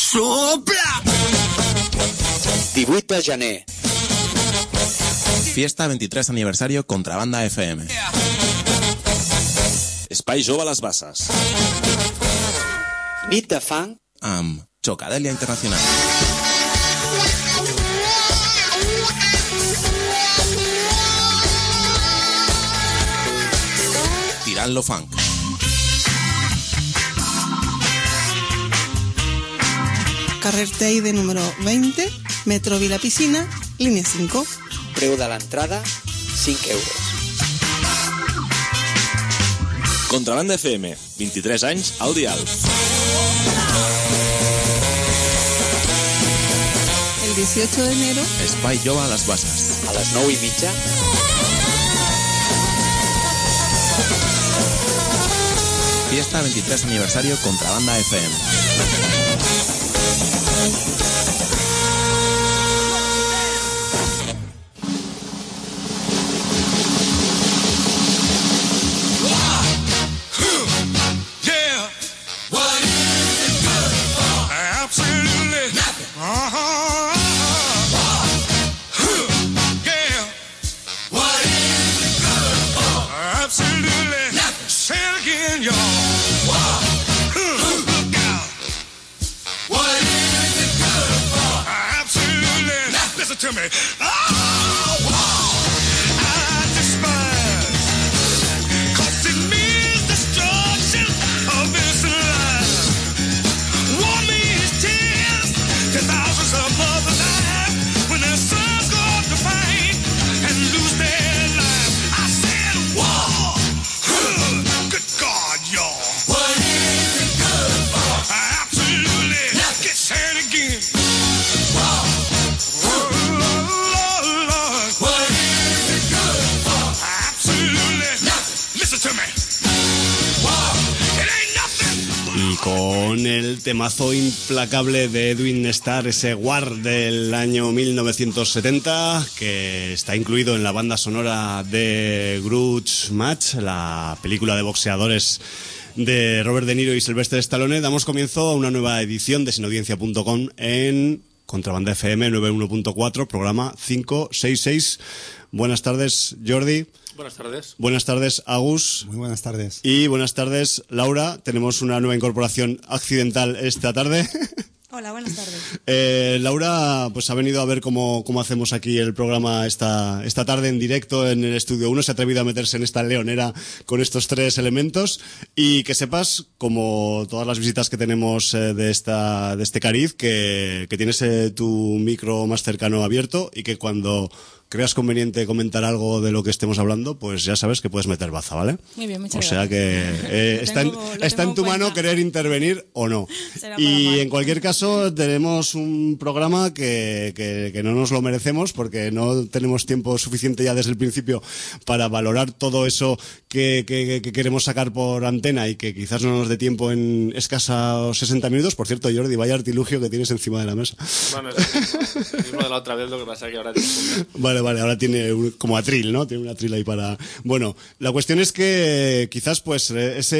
Sopla! 18 de gener. Fiesta 23 aniversario Contrabanda FM. Espai Jove a les Basses. Nit de funk amb Chocadèlia Internacional. Tirant lo funk. Carrer Teide número 20, Metro Vila Piscina, línia 5. Preu de l'entrada, 5 euros. Contrabanda FM, 23 anys al dial. El 18 de enero, Espai Jove a les Basses. A les 9:30, Fiesta 23 aniversario Contrabanda FM. To me. Oh, I despise, 'cause it means destruction of this life. War means tears to thousands of mothers die when their sons go off to fight and lose their lives. I said war. Good God, y'all. What is it good for? Absolutely. Get sad again. Y con el temazo implacable de Edwin Starr, ese War del año 1970, que está incluido en la banda sonora de Grudge Match, la película de boxeadores de Robert De Niro y Sylvester Stallone, damos comienzo a una nueva edición de sinaudiencia.com en Contrabanda FM 91.4, programa 566. Buenas tardes, Jordi. Buenas tardes. Buenas tardes, Agus. Muy buenas tardes. Y buenas tardes, Laura. Tenemos una nueva incorporación accidental esta tarde. Hola, buenas tardes. Laura pues ha venido a ver cómo hacemos aquí el programa esta tarde en directo en el Estudio 1. Se ha atrevido a meterse en esta leonera con estos tres elementos. Y que sepas, como todas las visitas que tenemos de este cariz, que tienes tu micro más cercano abierto y que cuando creas conveniente comentar algo de lo que estemos hablando, pues ya sabes que puedes meter baza, ¿vale? Muy bien, muchas gracias. O sea que está en tu mano querer intervenir o no. Y en cualquier caso tenemos un programa que no nos lo merecemos porque no tenemos tiempo suficiente ya desde el principio para valorar todo eso que queremos sacar por antena y que quizás no nos dé tiempo en escasos 60 minutos. Por cierto, Jordi, vaya artilugio que tienes encima de la mesa. Bueno, es el mismo de la otra vez, lo que pasa es que ahora tienes Vale, ahora tiene como atril, ¿no? Tiene un atril ahí para... Bueno, la cuestión es que quizás pues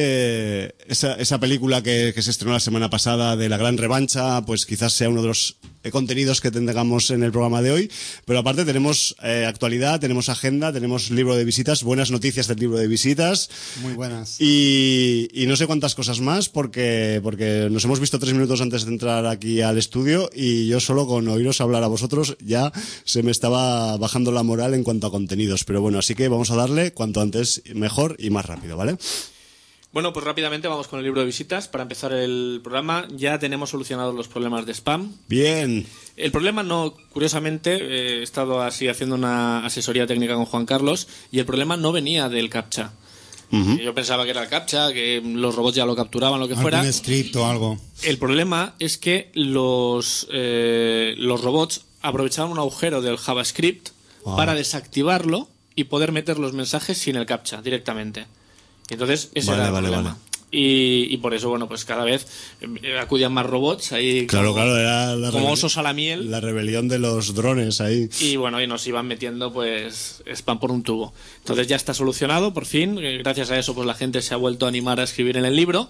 esa película que se estrenó la semana pasada de La Gran Revancha, pues quizás sea uno de los contenidos que tengamos en el programa de hoy, pero aparte tenemos actualidad, tenemos agenda, tenemos libro de visitas, buenas noticias del libro de visitas. Muy buenas. Y no sé cuántas cosas más porque nos hemos visto 3 minutos antes de entrar aquí al estudio y yo solo con oíros hablar a vosotros ya se me estaba bajando la moral en cuanto a contenidos, pero bueno, así que vamos a darle cuanto antes mejor y más rápido, ¿vale? Bueno, pues rápidamente vamos con el libro de visitas. Para empezar el programa, ya tenemos solucionados los problemas de spam. Bien. El problema no, curiosamente, he estado así haciendo una asesoría técnica con Juan Carlos y el problema no venía del CAPTCHA. Uh-huh. Yo pensaba que era el CAPTCHA, que los robots ya lo capturaban, lo que fuera. ¿Algún script o algo? El problema es que los robots aprovechaban un agujero del JavaScript para desactivarlo y poder meter los mensajes sin el CAPTCHA directamente. Y entonces ese era el problema. Y por eso, bueno, pues cada vez acudían más robots ahí. Claro, era como osos a la miel. La rebelión de los drones ahí. Y bueno, y nos iban metiendo pues spam por un tubo. Entonces ya está solucionado, por fin. Gracias a eso, pues la gente se ha vuelto a animar a escribir en el libro.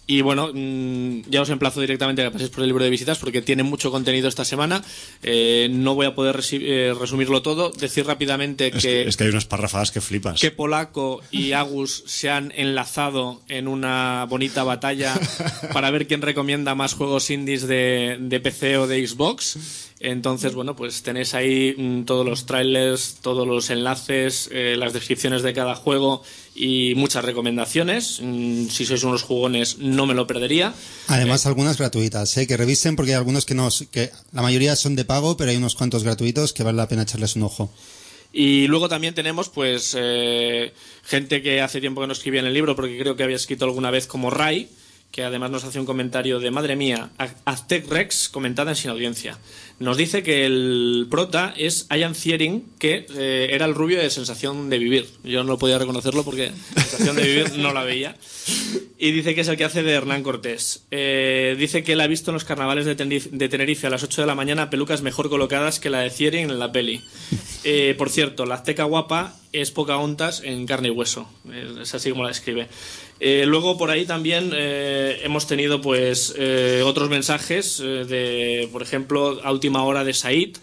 Y bueno, ya os emplazo directamente a que paséis por el libro de visitas porque tiene mucho contenido esta semana. No voy a poder resumirlo todo. Decir rápidamente es que hay unas parrafadas que flipas. Que Polaco y Agus se han enlazado en una bonita batalla para ver quién recomienda más juegos indies de PC o de Xbox. Entonces, bueno, pues tenéis ahí todos los trailers, todos los enlaces, las descripciones de cada juego y muchas recomendaciones. Si sois unos jugones, no me lo perdería. Además, algunas gratuitas, que revisen, porque hay algunos que la mayoría son de pago, pero hay unos cuantos gratuitos que vale la pena echarles un ojo. Y luego también tenemos, pues, gente que hace tiempo que no escribía en el libro, porque creo que había escrito alguna vez, como Ray, que además nos hace un comentario de madre mía, Aztec Rex comentada en Sin Audiencia. Nos dice que el prota es Ian Ziering, que era el rubio de Sensación de Vivir. Yo no podía reconocerlo porque Sensación de Vivir no la veía. Y dice que es el que hace de Hernán Cortés. Dice que él ha visto en los carnavales de Tenerife a las 8 de la mañana pelucas mejor colocadas que la de Ziering en la peli. Por cierto, la azteca guapa es Pocahontas en carne y hueso. Es así como la describe. Luego por ahí también hemos tenido pues otros mensajes de, por ejemplo, a última hora de Said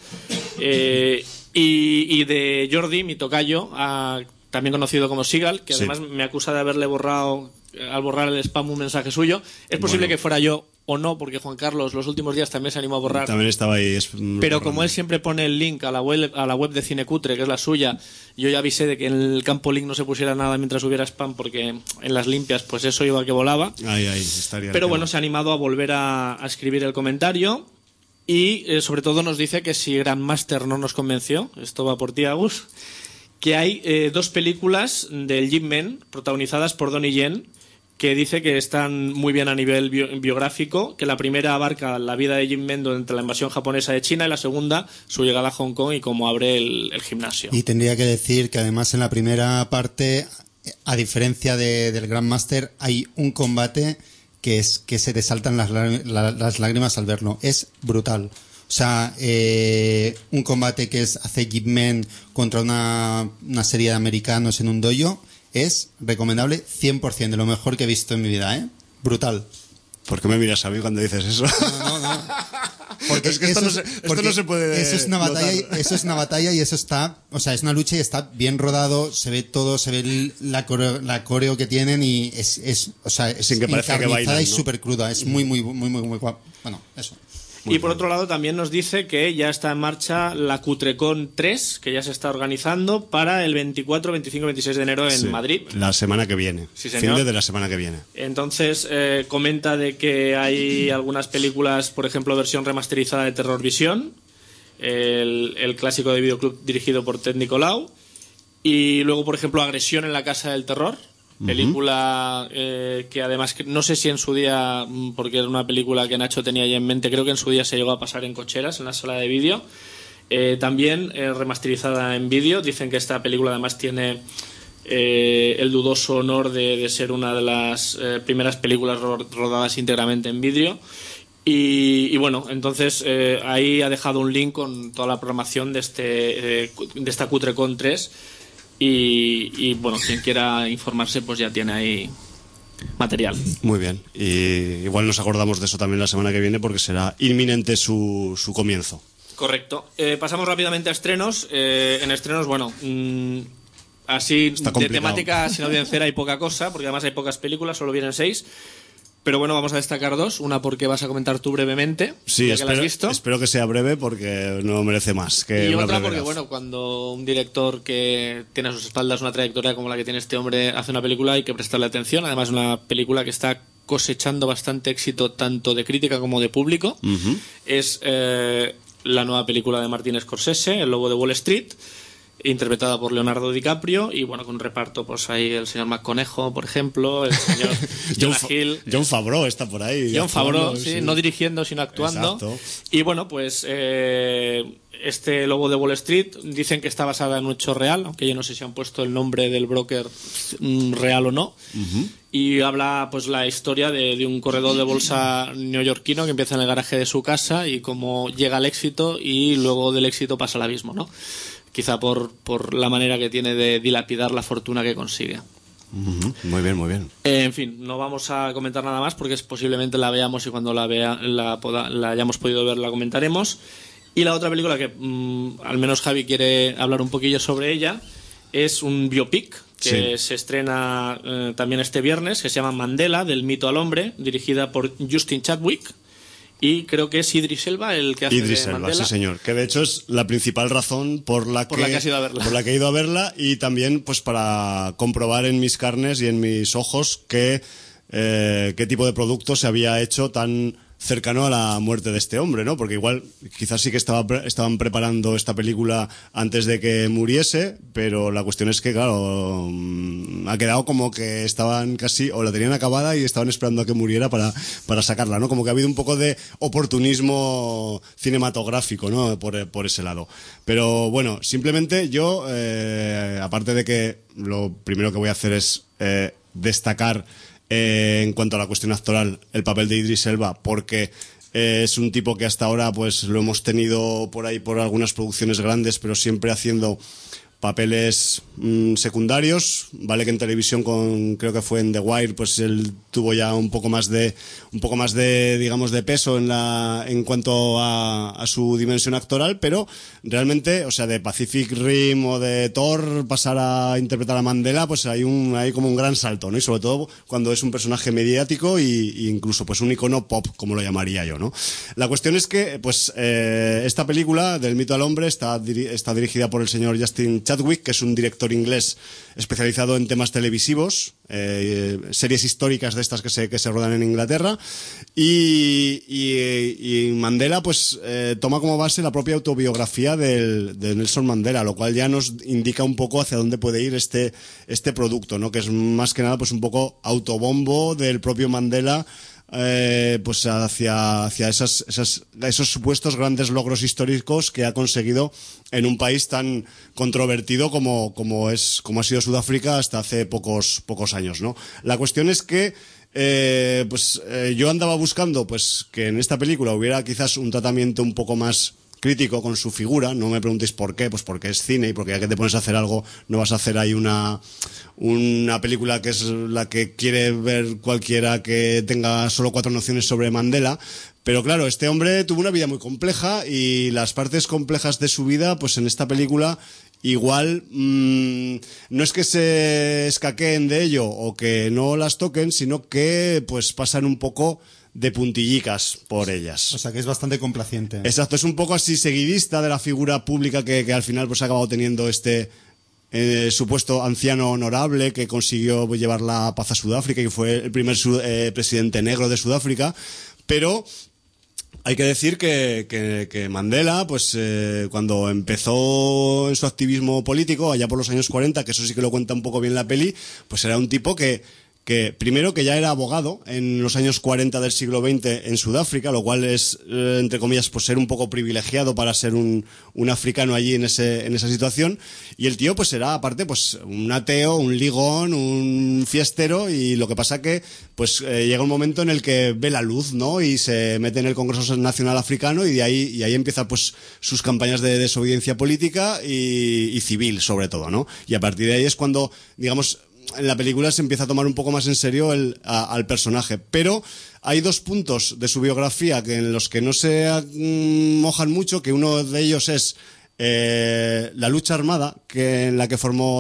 y de Jordi, mi tocayo, también conocido como Sigal, que además me acusa de haberle borrado, al borrar el spam, un mensaje suyo. Es posible que fuera yo o no, porque Juan Carlos los últimos días también se animó a borrar. También estaba ahí. Pero como él siempre pone el link a la web de Cinecutre, que es la suya, yo ya avisé de que en el campo link no se pusiera nada mientras hubiera spam, porque en las limpias pues eso iba que volaba. Estaría. Pero bueno, se ha animado a volver a escribir el comentario y sobre todo nos dice que si Grandmaster no nos convenció, esto va por ti, Agus, que hay dos películas del Jim Man protagonizadas por Donnie Yen, que dice que están muy bien a nivel biográfico, que la primera abarca la vida de Jim Man durante la invasión japonesa de China y la segunda su llegada a Hong Kong y cómo abre el gimnasio. Y tendría que decir que además en la primera parte, a diferencia del Grandmaster, hay un combate que se te saltan las lágrimas al verlo. Es brutal. O sea, un combate que hace Jim Man contra una serie de americanos en un dojo. Es recomendable 100%, de lo mejor que he visto en mi vida, Brutal. ¿Por qué me miras a mí cuando dices eso? No. Porque es que esto no se puede. Eso es una batalla y eso está, o sea, es una lucha y está bien rodado, se ve todo, se ve la coreo que tienen y es sin que parezca que bailan, ¿no? Y súper cruda, es muy guapa. Bueno, eso. Y por otro lado también nos dice que ya está en marcha la Cutrecon 3, que ya se está organizando para el 24, 25 y 26 de enero en Madrid. La semana que viene. Sí, señor. Fin de la semana que viene. Entonces comenta de que hay algunas películas, por ejemplo, versión remasterizada de Terror Visión, el clásico de videoclub dirigido por Ted Nicolau, y luego, por ejemplo, Agresión en la Casa del Terror, película que además no sé si en su día, porque era una película que Nacho tenía ya en mente, creo que en su día se llegó a pasar en cocheras en la sala de vídeo, también remasterizada en vídeo. Dicen que esta película además tiene el dudoso honor de ser una de las primeras películas rodadas íntegramente en vídeo. Y bueno, entonces ahí ha dejado un link con toda la programación de esta Cutrecon 3. Y bueno, quien quiera informarse pues ya tiene ahí material. Muy bien, y igual nos acordamos de eso también la semana que viene porque será inminente su comienzo. Correcto. Pasamos rápidamente a estrenos. En estrenos, bueno, así de temática sin audiencia hay poca cosa, porque además hay pocas películas, solo vienen 6. Pero bueno, vamos a destacar 2. Una porque vas a comentar tú brevemente. Sí, ya que la has visto. Espero que sea breve porque no merece más que y una otra brevedad. porque, bueno, cuando un director que tiene a sus espaldas una trayectoria como la que tiene este hombre hace una película, hay que prestarle atención. Además, una película que está cosechando bastante éxito tanto de crítica como de público. Es la nueva película de Martin Scorsese, El Lobo de Wall Street, interpretada por Leonardo DiCaprio, y bueno, con reparto pues ahí el señor McConejo, por ejemplo, el señor Jonah Hill, John Favreau está por ahí. John Favreau, sí, no dirigiendo sino actuando. Exacto. Y bueno, pues este Lobo de Wall Street dicen que está basada en un hecho real, aunque yo no sé si han puesto el nombre del broker real o no. Y habla pues la historia de un corredor de bolsa neoyorquino que empieza en el garaje de su casa y cómo llega al éxito y luego del éxito pasa al abismo, ¿no? Quizá por la manera que tiene de dilapidar la fortuna que consigue. Muy bien, muy bien. En fin, no vamos a comentar nada más porque posiblemente la veamos y cuando la hayamos podido ver la comentaremos. Y la otra película que al menos Javi quiere hablar un poquillo sobre ella es un biopic que se estrena también este viernes, que se llama Mandela, del mito al hombre, dirigida por Justin Chadwick. Y creo que es Idris Elba el que hace Idris de Elba, Mandela. sí señor. Que de hecho es la principal razón por la que has ido a verla. Por la que he ido a verla, y también pues para comprobar en mis carnes y en mis ojos qué tipo de producto se había hecho tan cercano a la muerte de este hombre, ¿no? Porque igual quizás sí que estaban preparando esta película antes de que muriese, pero la cuestión es que, claro, ha quedado como que estaban casi, o la tenían acabada y estaban esperando a que muriera para sacarla, ¿no? Como que ha habido un poco de oportunismo cinematográfico, ¿no? Por ese lado. Pero bueno, simplemente yo, aparte de que lo primero que voy a hacer es destacar en cuanto a la cuestión actoral, el papel de Idris Elba, porque es un tipo que hasta ahora pues lo hemos tenido por ahí por algunas producciones grandes, pero siempre haciendo papeles secundarios, vale que en televisión creo que fue en The Wire, pues él tuvo ya un poco más de digamos de peso en cuanto a su dimensión actoral, pero realmente, o sea, de Pacific Rim o de Thor pasar a interpretar a Mandela, pues hay como un gran salto, ¿no? Y sobre todo cuando es un personaje mediático y incluso pues un icono pop, como lo llamaría yo, ¿no? La cuestión es que pues esta película del mito al hombre está dirigida por el señor Justin Chadwick, que es un director inglés especializado en temas televisivos, series históricas de estas que se rodan en Inglaterra, y Mandela pues toma como base la propia autobiografía de Nelson Mandela, lo cual ya nos indica un poco hacia dónde puede ir este producto, ¿no? Que es más que nada pues un poco autobombo del propio Mandela, pues hacia esos supuestos grandes logros históricos que ha conseguido en un país tan controvertido como ha sido Sudáfrica hasta hace pocos años, ¿no? La cuestión es que yo andaba buscando pues que en esta película hubiera quizás un tratamiento un poco más crítico con su figura. No me preguntéis por qué, pues porque es cine y porque ya que te pones a hacer algo no vas a hacer ahí una película que es la que quiere ver cualquiera que tenga solo 4 nociones sobre Mandela. Pero claro, este hombre tuvo una vida muy compleja y las partes complejas de su vida, pues en esta película igual no es que se escaqueen de ello o que no las toquen, sino que pues pasan un poco de puntillicas por ellas. O sea que es bastante complaciente. Exacto, es un poco así seguidista de la figura pública que al final pues ha acabado teniendo este supuesto anciano honorable que consiguió llevar la paz a Sudáfrica y fue el primer presidente negro de Sudáfrica. Pero hay que decir que Mandela, pues cuando empezó en su activismo político, allá por los años 40, que eso sí que lo cuenta un poco bien la peli, pues era un tipo que primero que ya era abogado en los años 40 del siglo XX en Sudáfrica, lo cual es, entre comillas, pues ser un poco privilegiado para ser un africano allí en esa situación. Y el tío pues era aparte pues un ateo, un ligón, un fiestero, y lo que pasa que pues llega un momento en el que ve la luz, ¿no? Y se mete en el Congreso Nacional Africano y ahí empieza pues sus campañas de desobediencia política y civil sobre todo, ¿no? Y a partir de ahí es cuando, digamos, en la película se empieza a tomar un poco más en serio al personaje. Pero hay 2 puntos de su biografía en los que no se mojan mucho, que uno de ellos es la lucha armada, de la que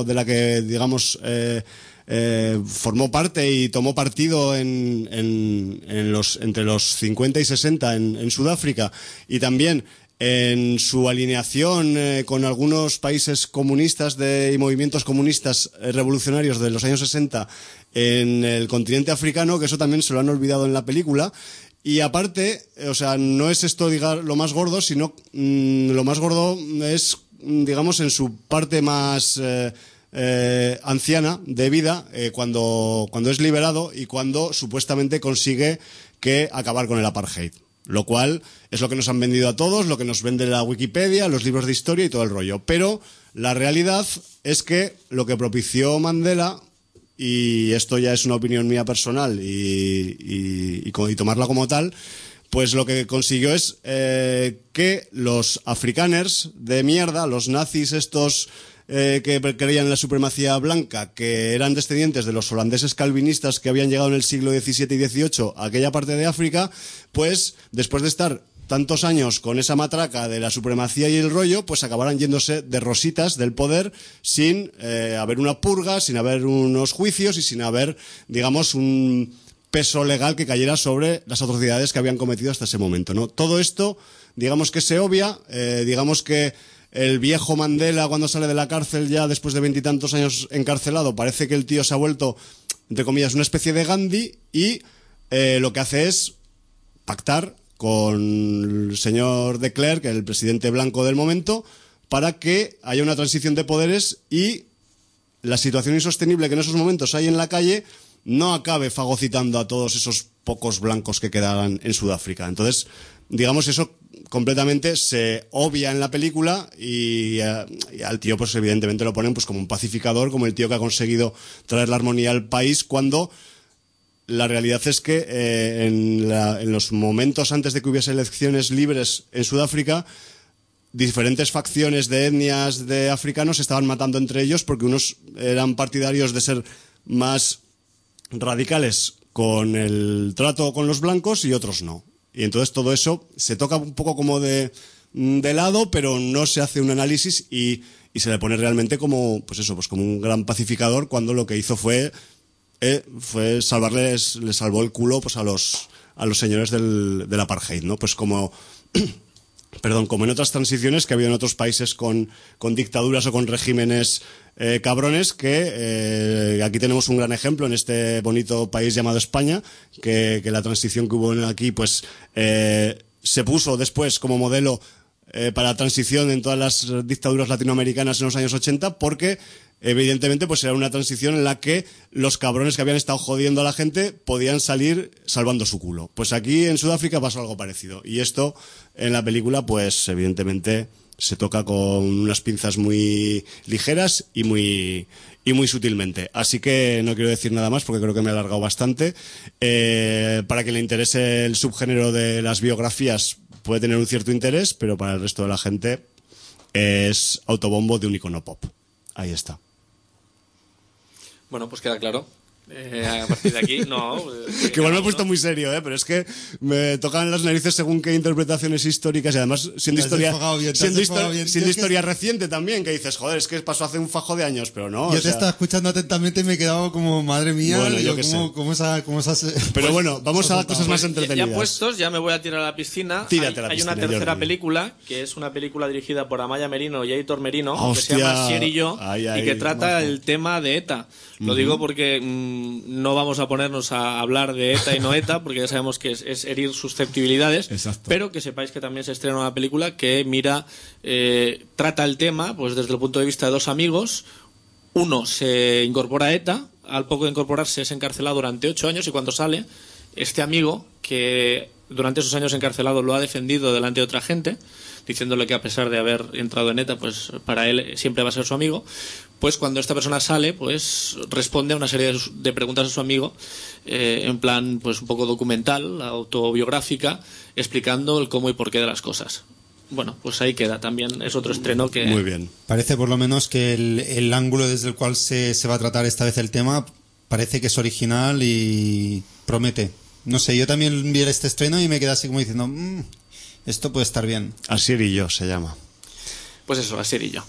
formó parte y tomó partido entre los 50 y 60 en Sudáfrica, y también en su alineación con algunos países comunistas y movimientos comunistas revolucionarios de los años 60 en el continente africano, que eso también se lo han olvidado en la película. Y aparte, o sea, no es esto lo más gordo, sino lo más gordo es, digamos, en su parte más anciana de vida, cuando es liberado y cuando supuestamente consigue acabar con el apartheid. Lo cual es lo que nos han vendido a todos, lo que nos vende la Wikipedia, los libros de historia y todo el rollo. Pero la realidad es que lo que propició Mandela, y esto ya es una opinión mía personal y tomarla como tal, pues lo que consiguió es que los afrikaners de mierda, los nazis estos que creían en la supremacía blanca, que eran descendientes de los holandeses calvinistas que habían llegado en el siglo XVII y XVIII a aquella parte de África, pues después de estar tantos años con esa matraca de la supremacía y el rollo, pues acabaran yéndose de rositas del poder sin haber una purga, sin haber unos juicios y sin haber, digamos, un peso legal que cayera sobre las atrocidades que habían cometido hasta ese momento, ¿no? Todo esto, digamos que se obvia, digamos que el viejo Mandela, cuando sale de la cárcel ya después de 20 y tantos años encarcelado, parece que el tío se ha vuelto, entre comillas, una especie de Gandhi y lo que hace es pactar con el señor de Klerk, el presidente blanco del momento, para que haya una transición de poderes y la situación insostenible que en esos momentos hay en la calle no acabe fagocitando a todos esos pocos blancos que quedaban en Sudáfrica. Entonces, digamos, eso completamente se obvia en la película y al tío, pues evidentemente lo ponen pues como un pacificador, como el tío que ha conseguido traer la armonía al país, cuando la realidad es que en los momentos antes de que hubiese elecciones libres en Sudáfrica, diferentes facciones de etnias de africanos se estaban matando entre ellos porque unos eran partidarios de ser más radicales con el trato con los blancos y otros no. Y entonces todo eso se toca un poco como de lado, pero no se hace un análisis y se le pone realmente como, pues eso, pues como un gran pacificador, cuando lo que hizo fue salvarles, le salvó el culo pues a los señores del apartheid, ¿no? Pues como como en otras transiciones que ha habido en otros países con dictaduras o con regímenes cabrones, que aquí tenemos un gran ejemplo en este bonito país llamado España, que la transición que hubo aquí pues se puso después como modelo para transición en todas las dictaduras latinoamericanas en los años 80, porque evidentemente pues era una transición en la que los cabrones que habían estado jodiendo a la gente podían salir salvando su culo. Pues aquí en Sudáfrica pasó algo parecido, y esto en la película pues evidentemente se toca con unas pinzas muy ligeras y muy sutilmente. Así que no quiero decir nada más porque creo que me he alargado bastante. Para quien le interese el subgénero de las biografías puede tener un cierto interés, pero para el resto de la gente es autobombo de un icono pop. Ahí está. Bueno, pues queda claro. A partir de aquí, no. Que igual me he puesto muy serio, pero es que me tocan las narices según qué interpretaciones históricas, y además siendo historia reciente también, que dices, joder, es que pasó hace un fajo de años, pero no. Yo te estaba escuchando atentamente y me he quedado como, madre mía, bueno, yo qué sé. Pero bueno, vamos a cosas más entretenidas. Ya puestos, ya me voy a tirar a la piscina. Tírate a la piscina, hay una tercera Jordi. película, que es una película dirigida por Amaya Merino y Aitor Merino, Hostia. que se llama Sier y yo, Ay, y que trata el tema de ETA. Lo digo porque no vamos a ponernos a hablar de ETA y no ETA, porque ya sabemos que es herir susceptibilidades. Exacto. Pero que sepáis que también se estrena una película que trata el tema pues desde el punto de vista de dos amigos. Uno se incorpora a ETA, al poco de incorporarse es encarcelado durante 8 años, y cuando sale, este amigo, que durante esos años encarcelado lo ha defendido delante de otra gente, diciéndole que a pesar de haber entrado en ETA, pues para él siempre va a ser su amigo, pues cuando esta persona sale, pues responde a una serie de preguntas a su amigo, en plan pues un poco documental, autobiográfica, explicando el cómo y por qué de las cosas. Bueno, pues ahí queda. También es otro estreno que... Muy bien. Parece por lo menos que el ángulo desde el cual se va a tratar esta vez el tema parece que es original y promete. No sé, yo también vi este estreno y me quedé así como diciendo, esto puede estar bien. Asier y yo se llama. Pues eso, Asier y yo.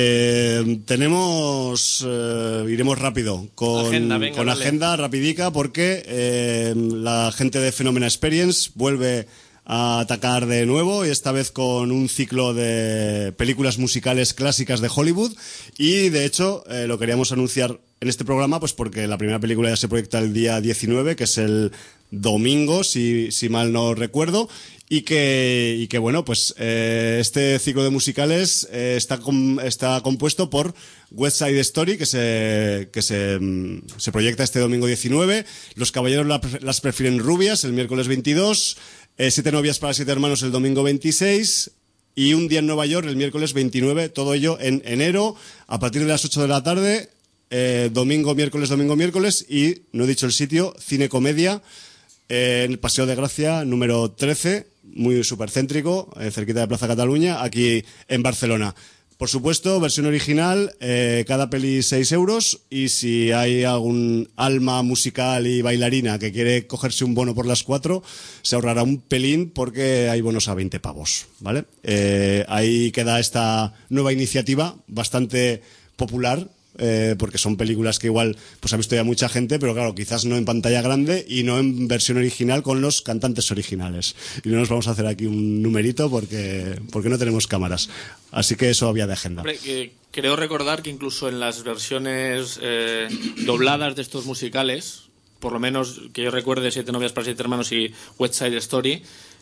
Iremos rápido con Agenda, venga, con dale. agenda rapidica, porque la gente de Phenomena Experience vuelve a atacar de nuevo, y esta vez con un ciclo de películas musicales clásicas de Hollywood. Y de hecho lo queríamos anunciar en este programa pues porque la primera película ya se proyecta el día 19, que es el domingo, si mal no recuerdo, y que bueno, pues este ciclo de musicales está compuesto por West Side Story, que se proyecta este domingo 19, Los caballeros las prefieren rubias el miércoles 22, Siete novias para siete hermanos el domingo 26, y Un día en Nueva York el miércoles 29, todo ello en enero a partir de las 8 de la tarde, domingo, miércoles, y no he dicho el sitio, Cine Comedia, en el Paseo de Gracia número 13, muy supercéntrico, cerquita de Plaza Cataluña, aquí en Barcelona. Por supuesto, versión original, cada peli 6 euros, y si hay algún alma musical y bailarina que quiere cogerse un bono por las 4, se ahorrará un pelín porque hay bonos a 20 pavos, ¿vale? Ahí queda esta nueva iniciativa bastante popular, porque son películas que igual pues ha visto ya mucha gente, pero claro, quizás no en pantalla grande y no en versión original con los cantantes originales. Y no nos vamos a hacer aquí un numerito porque no tenemos cámaras. Así que eso había de agenda. Hombre, creo recordar que incluso en las versiones dobladas de estos musicales, por lo menos que yo recuerde, 7 novias para 7 hermanos y West Side Story,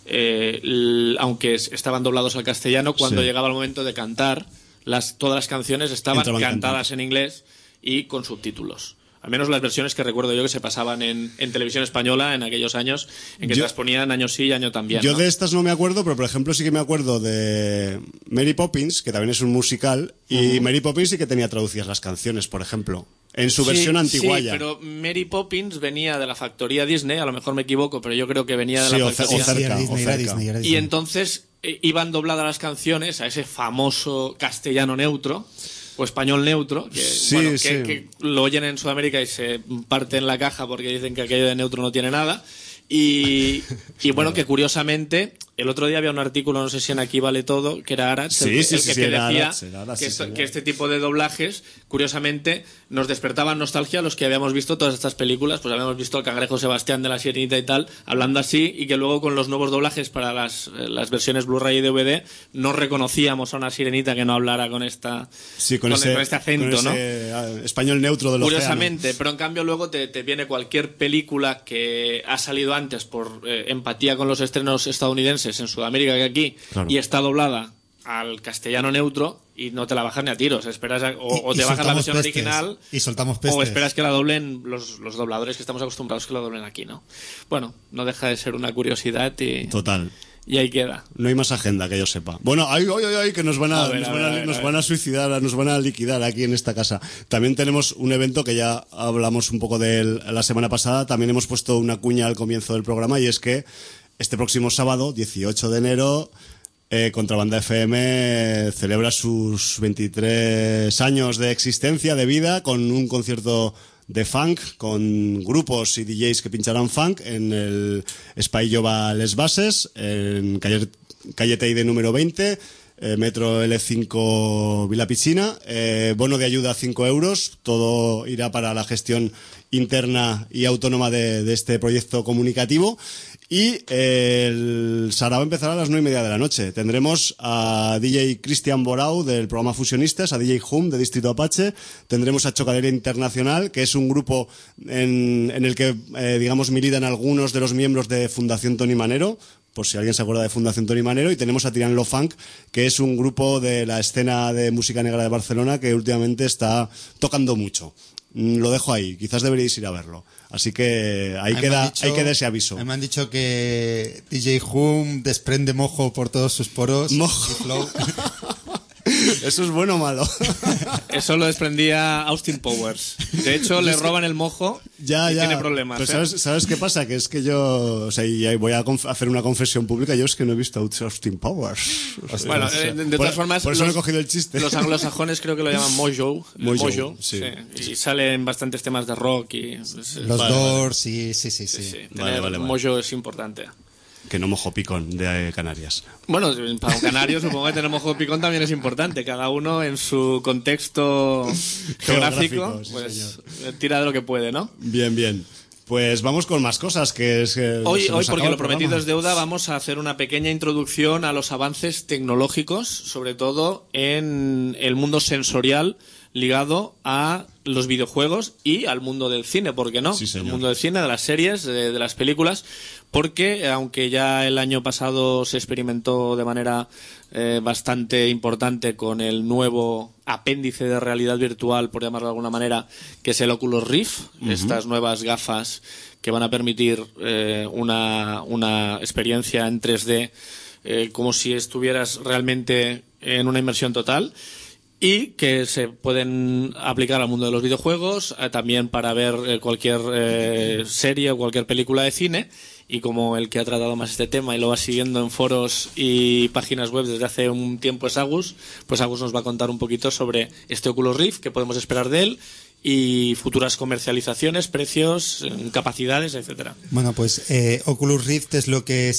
aunque estaban doblados al castellano, cuando llegaba el momento de cantar, todas las canciones estaban cantadas en inglés y con subtítulos. Al menos las versiones que recuerdo yo que se pasaban en televisión española en aquellos años en que transponían año sí y año también. Yo de estas no me acuerdo, pero por ejemplo sí que me acuerdo de Mary Poppins, que también es un musical, y Mary Poppins sí que tenía traducidas las canciones, por ejemplo, en su versión antiguaya. Sí, pero Mary Poppins venía de la factoría Disney, a lo mejor me equivoco, pero yo creo que venía de la factoría cerca. Y entonces iban dobladas las canciones a ese famoso castellano neutro o español neutro, que lo oyen en Sudamérica y se parten la caja porque dicen que aquello de neutro no tiene nada. Y bueno, que curiosamente el otro día había un artículo, no sé si en Aquí Vale Todo, que era Arach, que decía que este tipo de doblajes, curiosamente, nos despertaban nostalgia a los que habíamos visto todas estas películas. Pues habíamos visto al Cangrejo Sebastián de la Sirenita y tal, hablando así, y que luego con los nuevos doblajes para las versiones Blu-ray y DVD no reconocíamos a una sirenita que no hablara con este acento, con ¿no? Español neutro del Curiosamente, océano. pero en cambio luego te viene cualquier película que ha salido antes por empatía con los estrenos estadounidenses en Sudamérica que aquí, claro, y está doblada al castellano neutro y no te la bajan ni a tiros. Esperas o te bajas la versión original y soltamos pestes, o esperas que la doblen los dobladores que estamos acostumbrados que la doblen aquí, ¿no? Bueno, no deja de ser una curiosidad y... Total. Y ahí queda. No hay más agenda que yo sepa. Bueno, que nos van a suicidar, nos van a liquidar aquí en esta casa. También tenemos un evento que ya hablamos un poco de él la semana pasada. También hemos puesto una cuña al comienzo del programa, y es que este próximo sábado, 18 de enero, Contrabanda FM celebra sus 23 años de existencia, de vida, con un concierto de funk, con grupos y DJs que pincharán funk en el Espai Jove Les Bases, en calle Teide número 20, metro L5 Vila Piscina. Bono de ayuda 5 euros, todo irá para la gestión interna y autónoma de este proyecto comunicativo. Y el sarao empezará a las 9:30 de la noche. Tendremos a DJ Cristian Borau del programa Fusionistas, a DJ Hum de Distrito Apache. Tendremos a Chocadelia Internacional, que es un grupo en el que, digamos, militan algunos de los miembros de Fundación Tony Manero, por si alguien se acuerda de Fundación Tony Manero. Y tenemos a Tirán Lo Funk, que es un grupo de la escena de música negra de Barcelona que últimamente está tocando mucho. Lo dejo ahí, quizás deberíais ir a verlo. Así que ahí queda ese aviso. Me han dicho que DJ Hum desprende mojo por todos sus poros. Mojo. Flow. ¿Eso es bueno o malo? Eso lo desprendía Austin Powers. De hecho, le roban el mojo y tiene problemas. Pero ¿sabes qué pasa? Que es que yo... O sea, y voy a hacer una confesión pública. Yo es que no he visto Austin Powers. Bueno, de todas formas... Por eso no he cogido el chiste. Los anglosajones creo que lo llaman Mojo. Sí. Y salen bastantes temas de rock y... Los Doors, sí. Vale. Mojo es importante. Que no mojo picón de Canarias. Bueno, para un canario supongo que tener mojo picón también es importante. Cada uno en su contexto geográfico pues tira de lo que puede, ¿no? Bien. Pues vamos con más cosas que es que hoy porque lo prometido es deuda, vamos a hacer una pequeña introducción a los avances tecnológicos, sobre todo en el mundo sensorial ligado a los videojuegos y al mundo del cine, ¿por qué no? Sí, señor. El mundo del cine, de las series, de las películas, porque aunque ya el año pasado se experimentó de manera bastante importante con el nuevo apéndice de realidad virtual, por llamarlo de alguna manera, que es el Oculus Rift, estas nuevas gafas que van a permitir una experiencia en 3D como si estuvieras realmente en una inmersión total. y que se pueden aplicar al mundo de los videojuegos, también para ver cualquier serie o cualquier película de cine. Y como el que ha tratado más este tema y lo va siguiendo en foros y páginas web desde hace un tiempo es Agus, pues Agus nos va a contar un poquito sobre este Oculus Rift, qué podemos esperar de él y futuras comercializaciones, precios, capacidades, etcétera. Bueno, pues Oculus Rift es lo que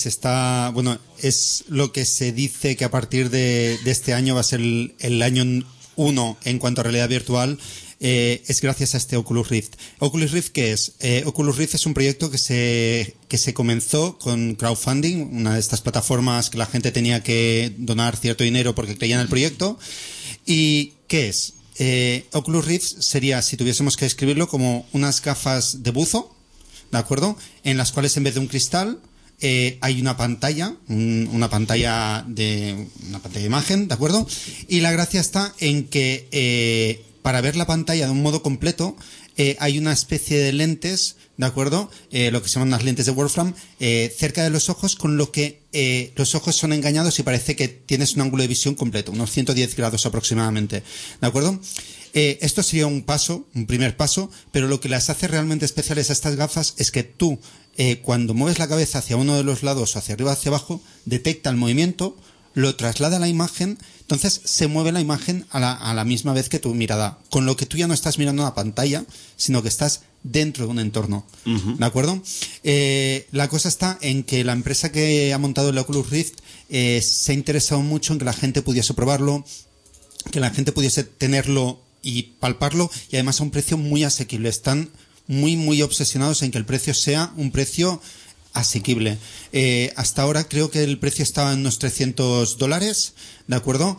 es lo que se dice que a partir de este año va a ser el año 1 en cuanto a realidad virtual. Es gracias a este Oculus Rift. ¿Oculus Rift qué es? Oculus Rift es un proyecto que se comenzó con crowdfunding, una de estas plataformas que la gente tenía que donar cierto dinero porque creía en el proyecto. ¿Y qué es? Oculus Rift sería, si tuviésemos que describirlo, como unas gafas de buzo, ¿de acuerdo? En las cuales en vez de un cristal hay una pantalla, una pantalla de imagen, ¿de acuerdo? Y la gracia está en que para ver la pantalla de un modo completo hay una especie de lentes, ¿de acuerdo? Lo que se llaman las lentes de Wolfram, cerca de los ojos, con lo que los ojos son engañados y parece que tienes un ángulo de visión completo, unos 110 grados aproximadamente, ¿de acuerdo? Esto sería un primer paso, pero lo que las hace realmente especiales a estas gafas es que tú, cuando mueves la cabeza hacia uno de los lados o hacia arriba o hacia abajo, detecta el movimiento, lo traslada a la imagen, entonces se mueve la imagen a la misma vez que tu mirada, con lo que tú ya no estás mirando una pantalla, sino que estás dentro de un entorno, ¿de acuerdo? La cosa está en que la empresa que ha montado el Oculus Rift se ha interesado mucho en que la gente pudiese probarlo, que la gente pudiese tenerlo y palparlo, y además a un precio muy asequible. Están muy, muy obsesionados en que el precio sea un precio asequible. Hasta ahora creo que el precio estaba en unos $300, ¿de acuerdo?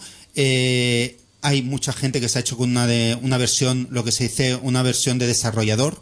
Hay mucha gente que se ha hecho con una versión, lo que se dice, una versión de desarrollador.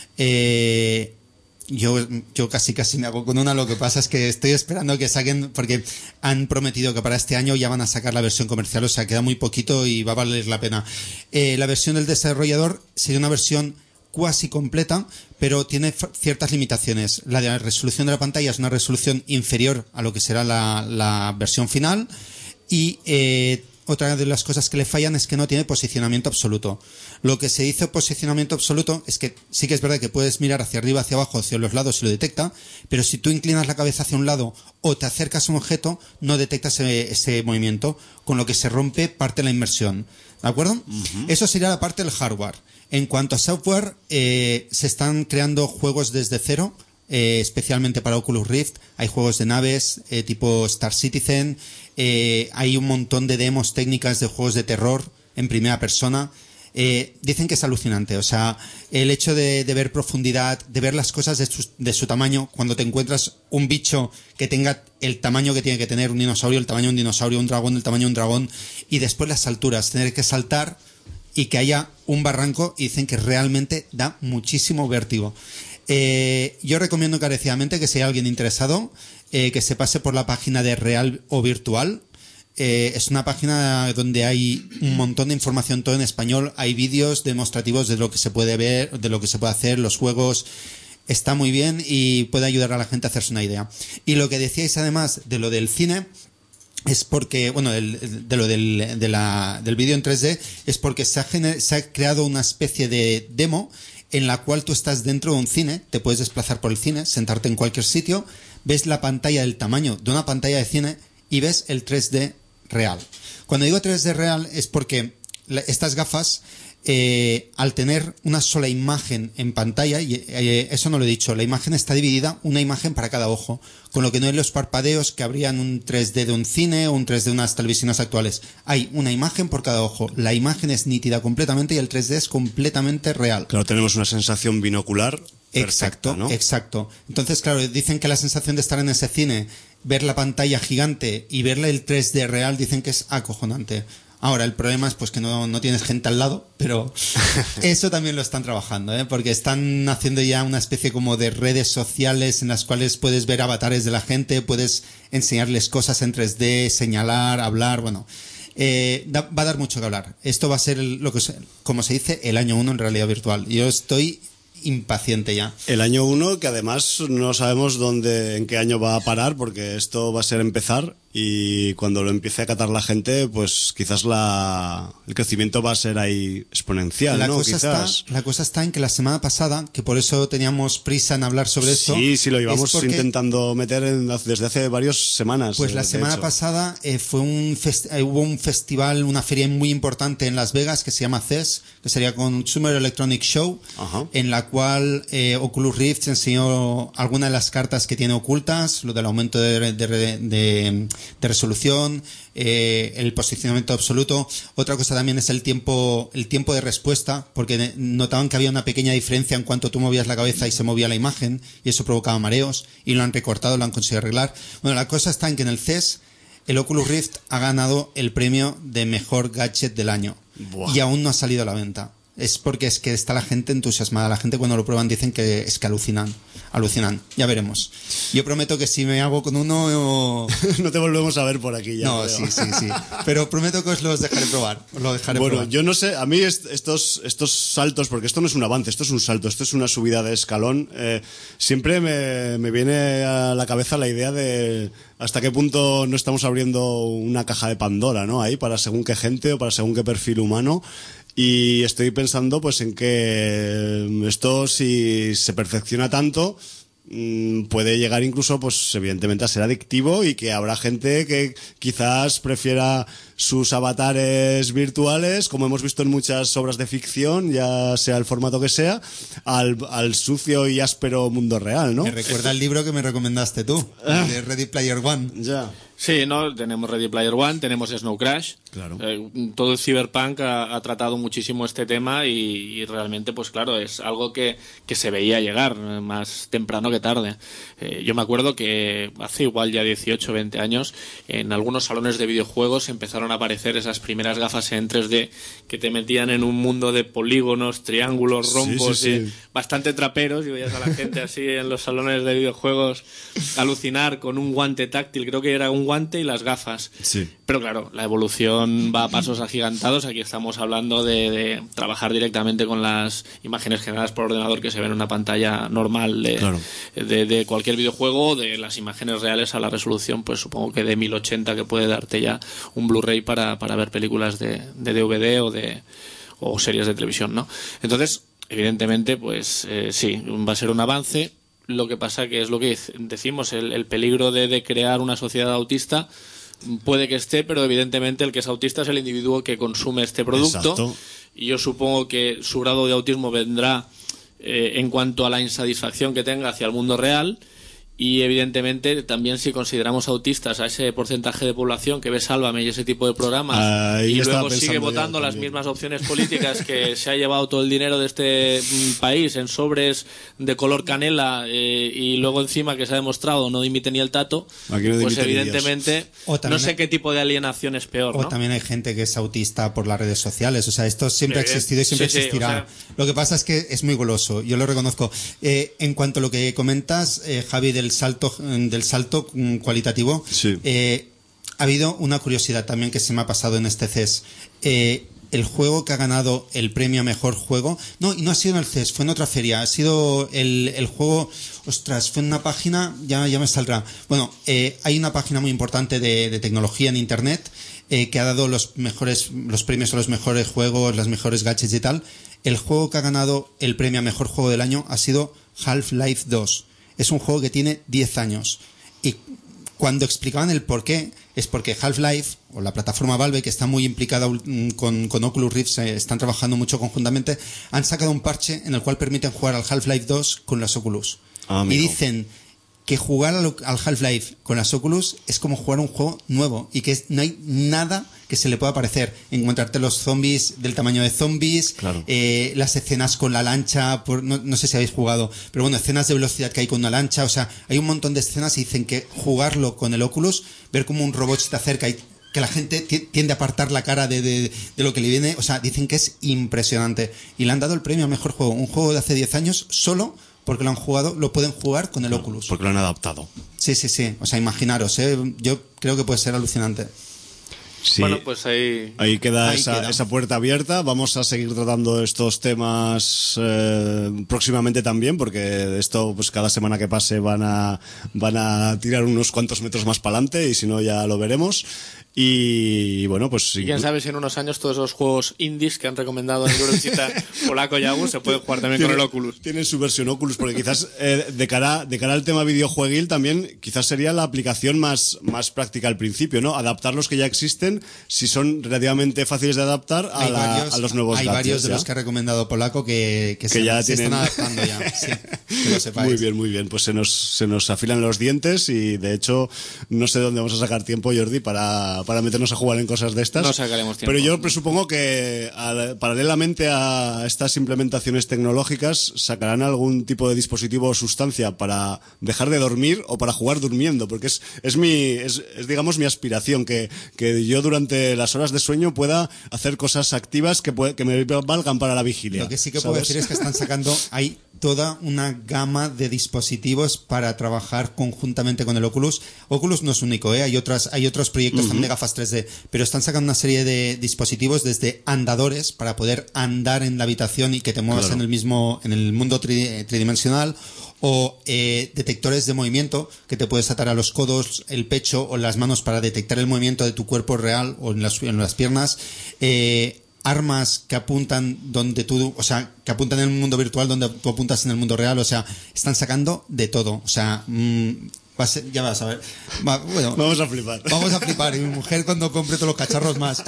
Yo casi me hago con una, lo que pasa es que estoy esperando que saquen, porque han prometido que para este año ya van a sacar la versión comercial, o sea, queda muy poquito y va a valer la pena. La versión del desarrollador sería una versión cuasi completa, pero tiene ciertas limitaciones. La resolución de la pantalla es una resolución inferior a lo que será la versión final, y otra de las cosas que le fallan es que no tiene posicionamiento absoluto. Lo que se dice posicionamiento absoluto es que sí que es verdad que puedes mirar hacia arriba, hacia abajo, hacia los lados y lo detecta, pero si tú inclinas la cabeza hacia un lado o te acercas a un objeto, no detecta ese movimiento, con lo que se rompe parte de la inmersión. ¿De acuerdo? Eso sería la parte del hardware. En cuanto a software, se están creando juegos desde cero, especialmente para Oculus Rift. Hay juegos de naves tipo Star Citizen, hay un montón de demos técnicas de juegos de terror en primera persona. Dicen que es alucinante, o sea, el hecho de ver profundidad, de ver las cosas de su tamaño, cuando te encuentras un bicho que tenga el tamaño que tiene que tener un dinosaurio, el tamaño de un dinosaurio, un dragón, el tamaño de un dragón, y después las alturas, tener que saltar y que haya un barranco, y dicen que realmente da muchísimo vértigo. Yo recomiendo encarecidamente que si hay alguien interesado, que se pase por la página de Real o Virtual. Es una página donde hay un montón de información, todo en español. Hay vídeos demostrativos de lo que se puede ver, de lo que se puede hacer, los juegos. Está muy bien y puede ayudar a la gente a hacerse una idea. Y lo que decíais además de lo del cine, es porque, bueno, de lo del vídeo en 3D, es porque se ha creado una especie de demo en la cual tú estás dentro de un cine, te puedes desplazar por el cine, sentarte en cualquier sitio, ves la pantalla del tamaño de una pantalla de cine y ves el 3D real. Cuando digo 3D real es porque estas gafas, al tener una sola imagen en pantalla, y eso no lo he dicho, la imagen está dividida, una imagen para cada ojo, con lo que no hay los parpadeos que habrían un 3D de un cine o un 3D de unas televisiones actuales. Hay una imagen por cada ojo, la imagen es nítida completamente y el 3D es completamente real. Claro, tenemos una sensación binocular perfecta, exacto, ¿no? Exacto. Entonces, claro, dicen que la sensación de estar en ese cine, ver la pantalla gigante y verle el 3D real, dicen que es acojonante. Ahora, el problema es pues que no tienes gente al lado, pero eso también lo están trabajando, porque están haciendo ya una especie como de redes sociales en las cuales puedes ver avatares de la gente, puedes enseñarles cosas en 3D, señalar, hablar, bueno. Va a dar mucho que hablar. Esto va a ser como se dice, el año 1 en realidad virtual. Yo estoy impaciente ya. El año 1, que además no sabemos en qué año va a parar, porque esto va a ser empezar y cuando lo empiece a catar la gente, pues quizás el crecimiento va a ser ahí exponencial, La ¿no? cosa está en que la semana pasada, que por eso teníamos prisa en hablar sobre esto. Sí, lo íbamos es porque, intentando meter desde hace varias semanas. Pues la semana pasada hubo un festival, una feria muy importante en Las Vegas que se llama CES, que sería Consumer Electronic Show, en la cual Oculus Rift enseñó algunas de las cartas que tiene ocultas, lo del aumento de resolución, el posicionamiento absoluto. Otra cosa también es el tiempo de respuesta, porque notaban que había una pequeña diferencia en cuanto tú movías la cabeza y se movía la imagen, y eso provocaba mareos, y lo han recortado, lo han conseguido arreglar. Bueno, la cosa está en que en el CES el Oculus Rift ha ganado el premio de mejor gadget del año. Buah. Y aún no ha salido a la venta. Es porque es que está la gente entusiasmada. La gente cuando lo prueban dicen que alucinan. Ya veremos. Yo prometo que si me hago con uno... no te volvemos a ver por aquí ya. No, sí. Pero prometo que os los dejaré probar. Bueno, yo no sé, a mí estos saltos, porque esto no es un avance, esto es un salto, esto es una subida de escalón, siempre me viene a la cabeza la idea de hasta qué punto no estamos abriendo una caja de Pandora, ¿no? Ahí para según qué gente o para según qué perfil humano. Y estoy pensando pues en que esto, si se perfecciona tanto, puede llegar incluso pues evidentemente a ser adictivo, y que habrá gente que quizás prefiera sus avatares virtuales, como hemos visto en muchas obras de ficción, ya sea el formato que sea, al sucio y áspero mundo real, ¿no? Me recuerda el libro que me recomendaste tú, de Ready Player One. Ya. Sí, no, tenemos Ready Player One, tenemos Snow Crash. Claro. Todo el Cyberpunk ha tratado muchísimo este tema y realmente, pues claro, es algo que se veía llegar más temprano que tarde. Yo me acuerdo que hace igual ya 18 20 años, en algunos salones de videojuegos empezaron a aparecer esas primeras gafas en 3D que te metían en un mundo de polígonos, triángulos, rombos, sí. Bastante traperos, y veías a la gente así en los salones de videojuegos alucinar con un guante táctil, creo que era un guante y las gafas. Sí. Pero claro, la evolución va a pasos agigantados. Aquí estamos hablando de trabajar directamente con las imágenes generadas por ordenador que se ven en una pantalla normal de cualquier videojuego, de las imágenes reales a la resolución, pues supongo que de 1080, que puede darte ya un Blu-ray para ver películas de DVD o series de televisión, ¿no? Entonces, evidentemente, pues sí, va a ser un avance. Lo que pasa que es lo que decimos, el peligro de crear una sociedad autista puede que esté, pero evidentemente el que es autista es el individuo que consume este producto. Exacto. Y yo supongo que su grado de autismo vendrá en cuanto a la insatisfacción que tenga hacia el mundo real. Y evidentemente también, si consideramos autistas a ese porcentaje de población que ve Sálvame y ese tipo de programas, y luego sigue votando las mismas opciones políticas que se ha llevado todo el dinero de este país en sobres de color canela, y luego encima que se ha demostrado no dimite ni el tato, pues evidentemente no sé qué tipo de alienación es peor, ¿no? O también hay gente que es autista por las redes sociales. O sea, esto siempre ha existido y siempre existirá. O sea, lo que pasa es que es muy goloso, yo lo reconozco. En cuanto a lo que comentas, Javi, del salto cualitativo, sí. Ha habido una curiosidad también que se me ha pasado en este CES. El juego que ha ganado el premio a mejor juego, y no ha sido en el CES, fue en otra feria, ha sido el juego, ostras, fue en una página, ya me saldrá. Bueno, hay una página muy importante de tecnología en internet que ha dado los premios a los mejores juegos, las mejores gadgets y tal. El juego que ha ganado el premio a mejor juego del año ha sido Half-Life 2. Es un juego que tiene 10 años. Y cuando explicaban el por qué, es porque Half-Life, o la plataforma Valve, que está muy implicada con Oculus Rift, están trabajando mucho conjuntamente, han sacado un parche en el cual permiten jugar al Half-Life 2 con las Oculus. Y dicen que jugar al Half-Life con las Oculus es como jugar un juego nuevo, y que no hay nada que se le pueda parecer. Encontrarte los zombies del tamaño de zombies, claro. Las escenas con la lancha, no sé si habéis jugado, pero bueno, escenas de velocidad que hay con una lancha, o sea, hay un montón de escenas, y dicen que jugarlo con el Oculus, ver cómo un robot se te acerca y que la gente tiende a apartar la cara de lo que le viene, o sea, dicen que es impresionante. Y le han dado el premio a mejor juego, un juego de hace 10 años, solo porque lo pueden jugar con el Oculus. Porque lo han adaptado. Sí. O sea, imaginaros, yo creo que puede ser alucinante. Sí. Bueno, pues ahí queda, Ahí esa, queda. esa puerta abierta. Vamos a seguir tratando estos temas próximamente también, porque esto, pues cada semana que pase van a tirar unos cuantos metros más para adelante, y si no ya lo veremos. Y bueno, pues y quién sabe si en unos años todos esos juegos indies que han recomendado en Eurovisita Polaco y Agus se pueden jugar también con el Oculus. Tienen su versión Oculus, porque quizás de cara al tema videojueguil también quizás sería la aplicación más práctica al principio, ¿no? Adaptar los que ya existen, si son relativamente fáciles de adaptar a los nuevos Hay gadgets, varios de ¿ya? los que ha recomendado Polaco que ya se tienen- están adaptando ya. Sí, que lo sepáis. Muy bien. Pues se nos afilan los dientes, y de hecho no sé dónde vamos a sacar tiempo, Jordi, para meternos a jugar en cosas de estas. No sacaremos tiempo. Pero yo presupongo que paralelamente a estas implementaciones tecnológicas sacarán algún tipo de dispositivo o sustancia para dejar de dormir o para jugar durmiendo, porque es digamos mi aspiración, que yo durante las horas de sueño pueda hacer cosas activas que me valgan para la vigilia. Lo que sí que puedo ¿sabes? decir es que están sacando, hay toda una gama de dispositivos para trabajar conjuntamente con el Oculus. Oculus no es único, hay otros proyectos también de gafas 3D, pero están sacando una serie de dispositivos, desde andadores para poder andar en la habitación y que te muevas Claro. en el mundo tridimensional, o detectores de movimiento que te puedes atar a los codos, el pecho o las manos para detectar el movimiento de tu cuerpo real o en las piernas. Armas que apuntan que apuntan en el mundo virtual donde tú apuntas en el mundo real. O sea, están sacando de todo. O sea, ya vas a ver. Bueno, Vamos a flipar. vamos a flipar. Y mi mujer cuando compre todos los cacharros más.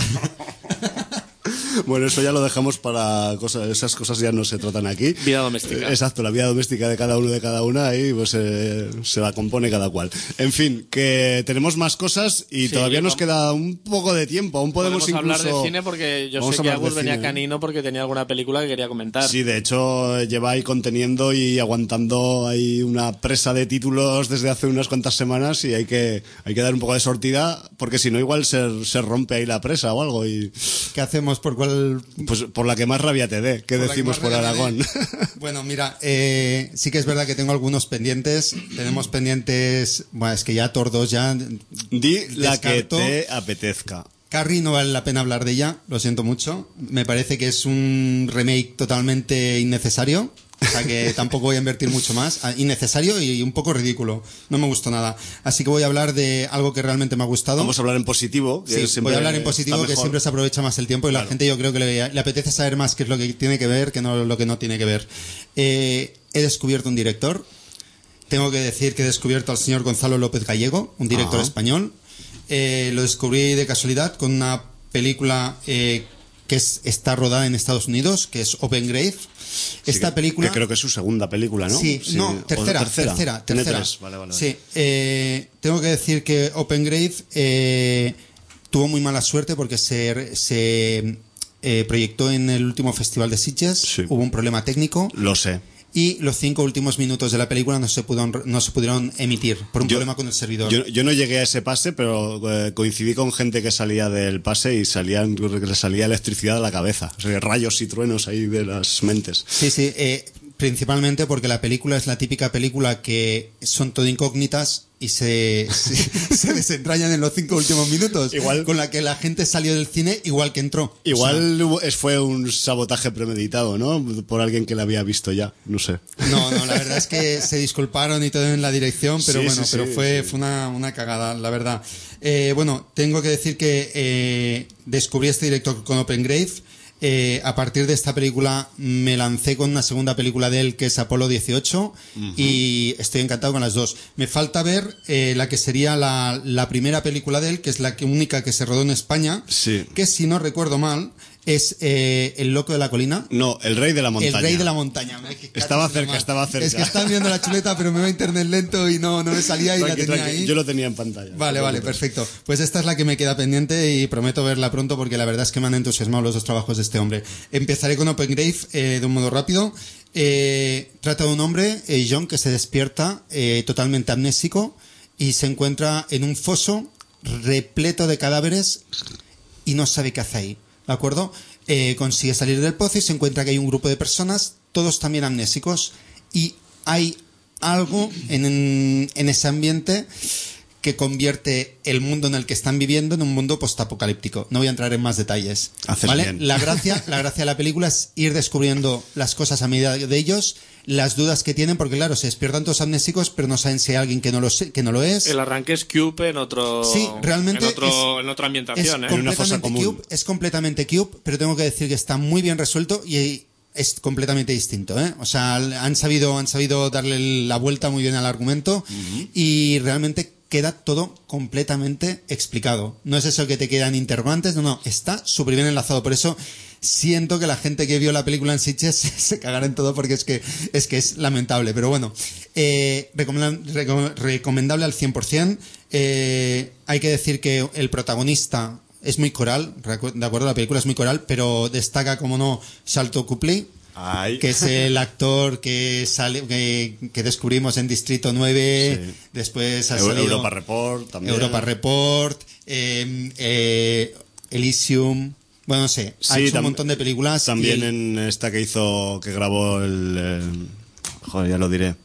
Bueno, eso ya lo dejamos para cosas, esas cosas ya no se tratan aquí. Vida doméstica. Exacto, la vida doméstica de cada uno, de cada una, y pues se la compone cada cual. En fin, que tenemos más cosas y Sí, todavía nos vamos- queda un poco de tiempo. Aún podemos hablar incluso de cine, porque yo Vamos sé a que hablar de Agus venía cine. canino porque tenía alguna película que quería comentar. Sí, de hecho lleva ahí conteniendo y aguantando ahí una presa de títulos desde hace unas cuantas semanas, y hay que dar un poco de sortida, porque si no igual se rompe ahí la presa o algo, y ¿Qué hacemos? pues por la que más rabia te dé, que Por la decimos que por más rabia Aragón. me dé. Bueno, mira, sí que es verdad que tengo algunos pendientes. Tenemos pendientes, bueno, es que ya Thor 2 ya Di la que descarto. te apetezca. Carrie no vale la pena hablar de ella, lo siento mucho. Me parece que es un remake totalmente innecesario. O sea que tampoco voy a invertir mucho más. Innecesario y un poco ridículo. No me gustó nada. Así que voy a hablar de algo que realmente me ha gustado. Vamos a hablar en positivo. Que Sí, siempre voy a hablar en está positivo, que mejor. siempre se aprovecha más el tiempo y la gente, yo creo que le apetece saber más qué es lo que tiene que ver que no lo que no tiene que ver. He descubierto un director. Tengo que decir que he descubierto al señor Gonzalo López Gallego, un director español. Lo descubrí de casualidad con una película que está rodada en Estados Unidos, que es Open Grave. Esta película... Que creo que es su segunda película, ¿no? Sí, no, O tercera. Tiene tres. Vale. Sí, tengo que decir que Open Grave tuvo muy mala suerte porque se proyectó en el último festival de Sitges. Sí. Hubo un problema técnico Lo sé. y los 5 últimos minutos de la película no se pudieron emitir por un problema con el servidor. Yo no llegué a ese pase, pero coincidí con gente que salía del pase y le salía electricidad a la cabeza. O sea, rayos y truenos ahí de las mentes. Sí, principalmente porque la película es la típica película que son todo incógnitas y se desentrañan en los 5 últimos minutos. Igual- con la que la gente salió del cine igual que entró. Igual fue un sabotaje premeditado, ¿no? Por alguien que la había visto ya. No sé. No, la verdad es que se disculparon y todo en la dirección, pero Sí, bueno, sí, pero sí, fue sí. una cagada, la verdad. Bueno, tengo que decir que descubrí este director con Open Grave. A partir de esta película me lancé con una segunda película de él, que es Apolo 18, y estoy encantado con las dos. Me falta ver la que sería la primera película de él, que es la única que se rodó en España, Sí. que si no recuerdo mal es El loco de la colina. No, el rey de la montaña. El rey de la montaña. Estaba cerca. Es que estaba mirando la chuleta, pero me va a internet lento y no me salía y la Tranqui, tenía tranqui. ahí. Yo lo tenía en pantalla. Vale, perfecto. Pues esta es la que me queda pendiente y prometo verla pronto porque la verdad es que me han entusiasmado los dos trabajos de este hombre. Empezaré con Open Grave de un modo rápido. Trata de un hombre, John, que se despierta totalmente amnésico y se encuentra en un foso repleto de cadáveres y no sabe qué hace ahí. ¿De acuerdo? Consigue salir del pozo y se encuentra que hay un grupo de personas, todos también amnésicos, y hay algo en ese ambiente que convierte el mundo en el que están viviendo en un mundo postapocalíptico. No voy a entrar en más detalles. Haces ¿vale? bien. La gracia de la película es ir descubriendo las cosas a medida de ellos, las dudas que tienen, porque claro, se despiertan todos amnésicos, pero no saben si hay alguien que no lo es. El arranque es Cube en otro. Sí, realmente en otra ambientación, En una fosa común. Es completamente Cube, pero tengo que decir que está muy bien resuelto y es completamente distinto, ¿eh? O sea, han sabido darle la vuelta muy bien al argumento y realmente queda todo completamente explicado. No es eso que te quedan interrogantes, no, está súper bien enlazado. Por eso siento que la gente que vio la película en Sitges se cagará en todo porque es que es lamentable. Pero bueno, recomendable al 100%. Hay que decir que el protagonista es muy coral, de acuerdo, la película es muy coral, pero destaca, como no, Sharlto Copley, que es el actor que sale que descubrimos en Distrito 9, sí. Después ha salido Europa Report también. Europa Report, Elysium, bueno, no sé, ha hecho un montón de películas. También en esta que grabó joder, ya lo diré,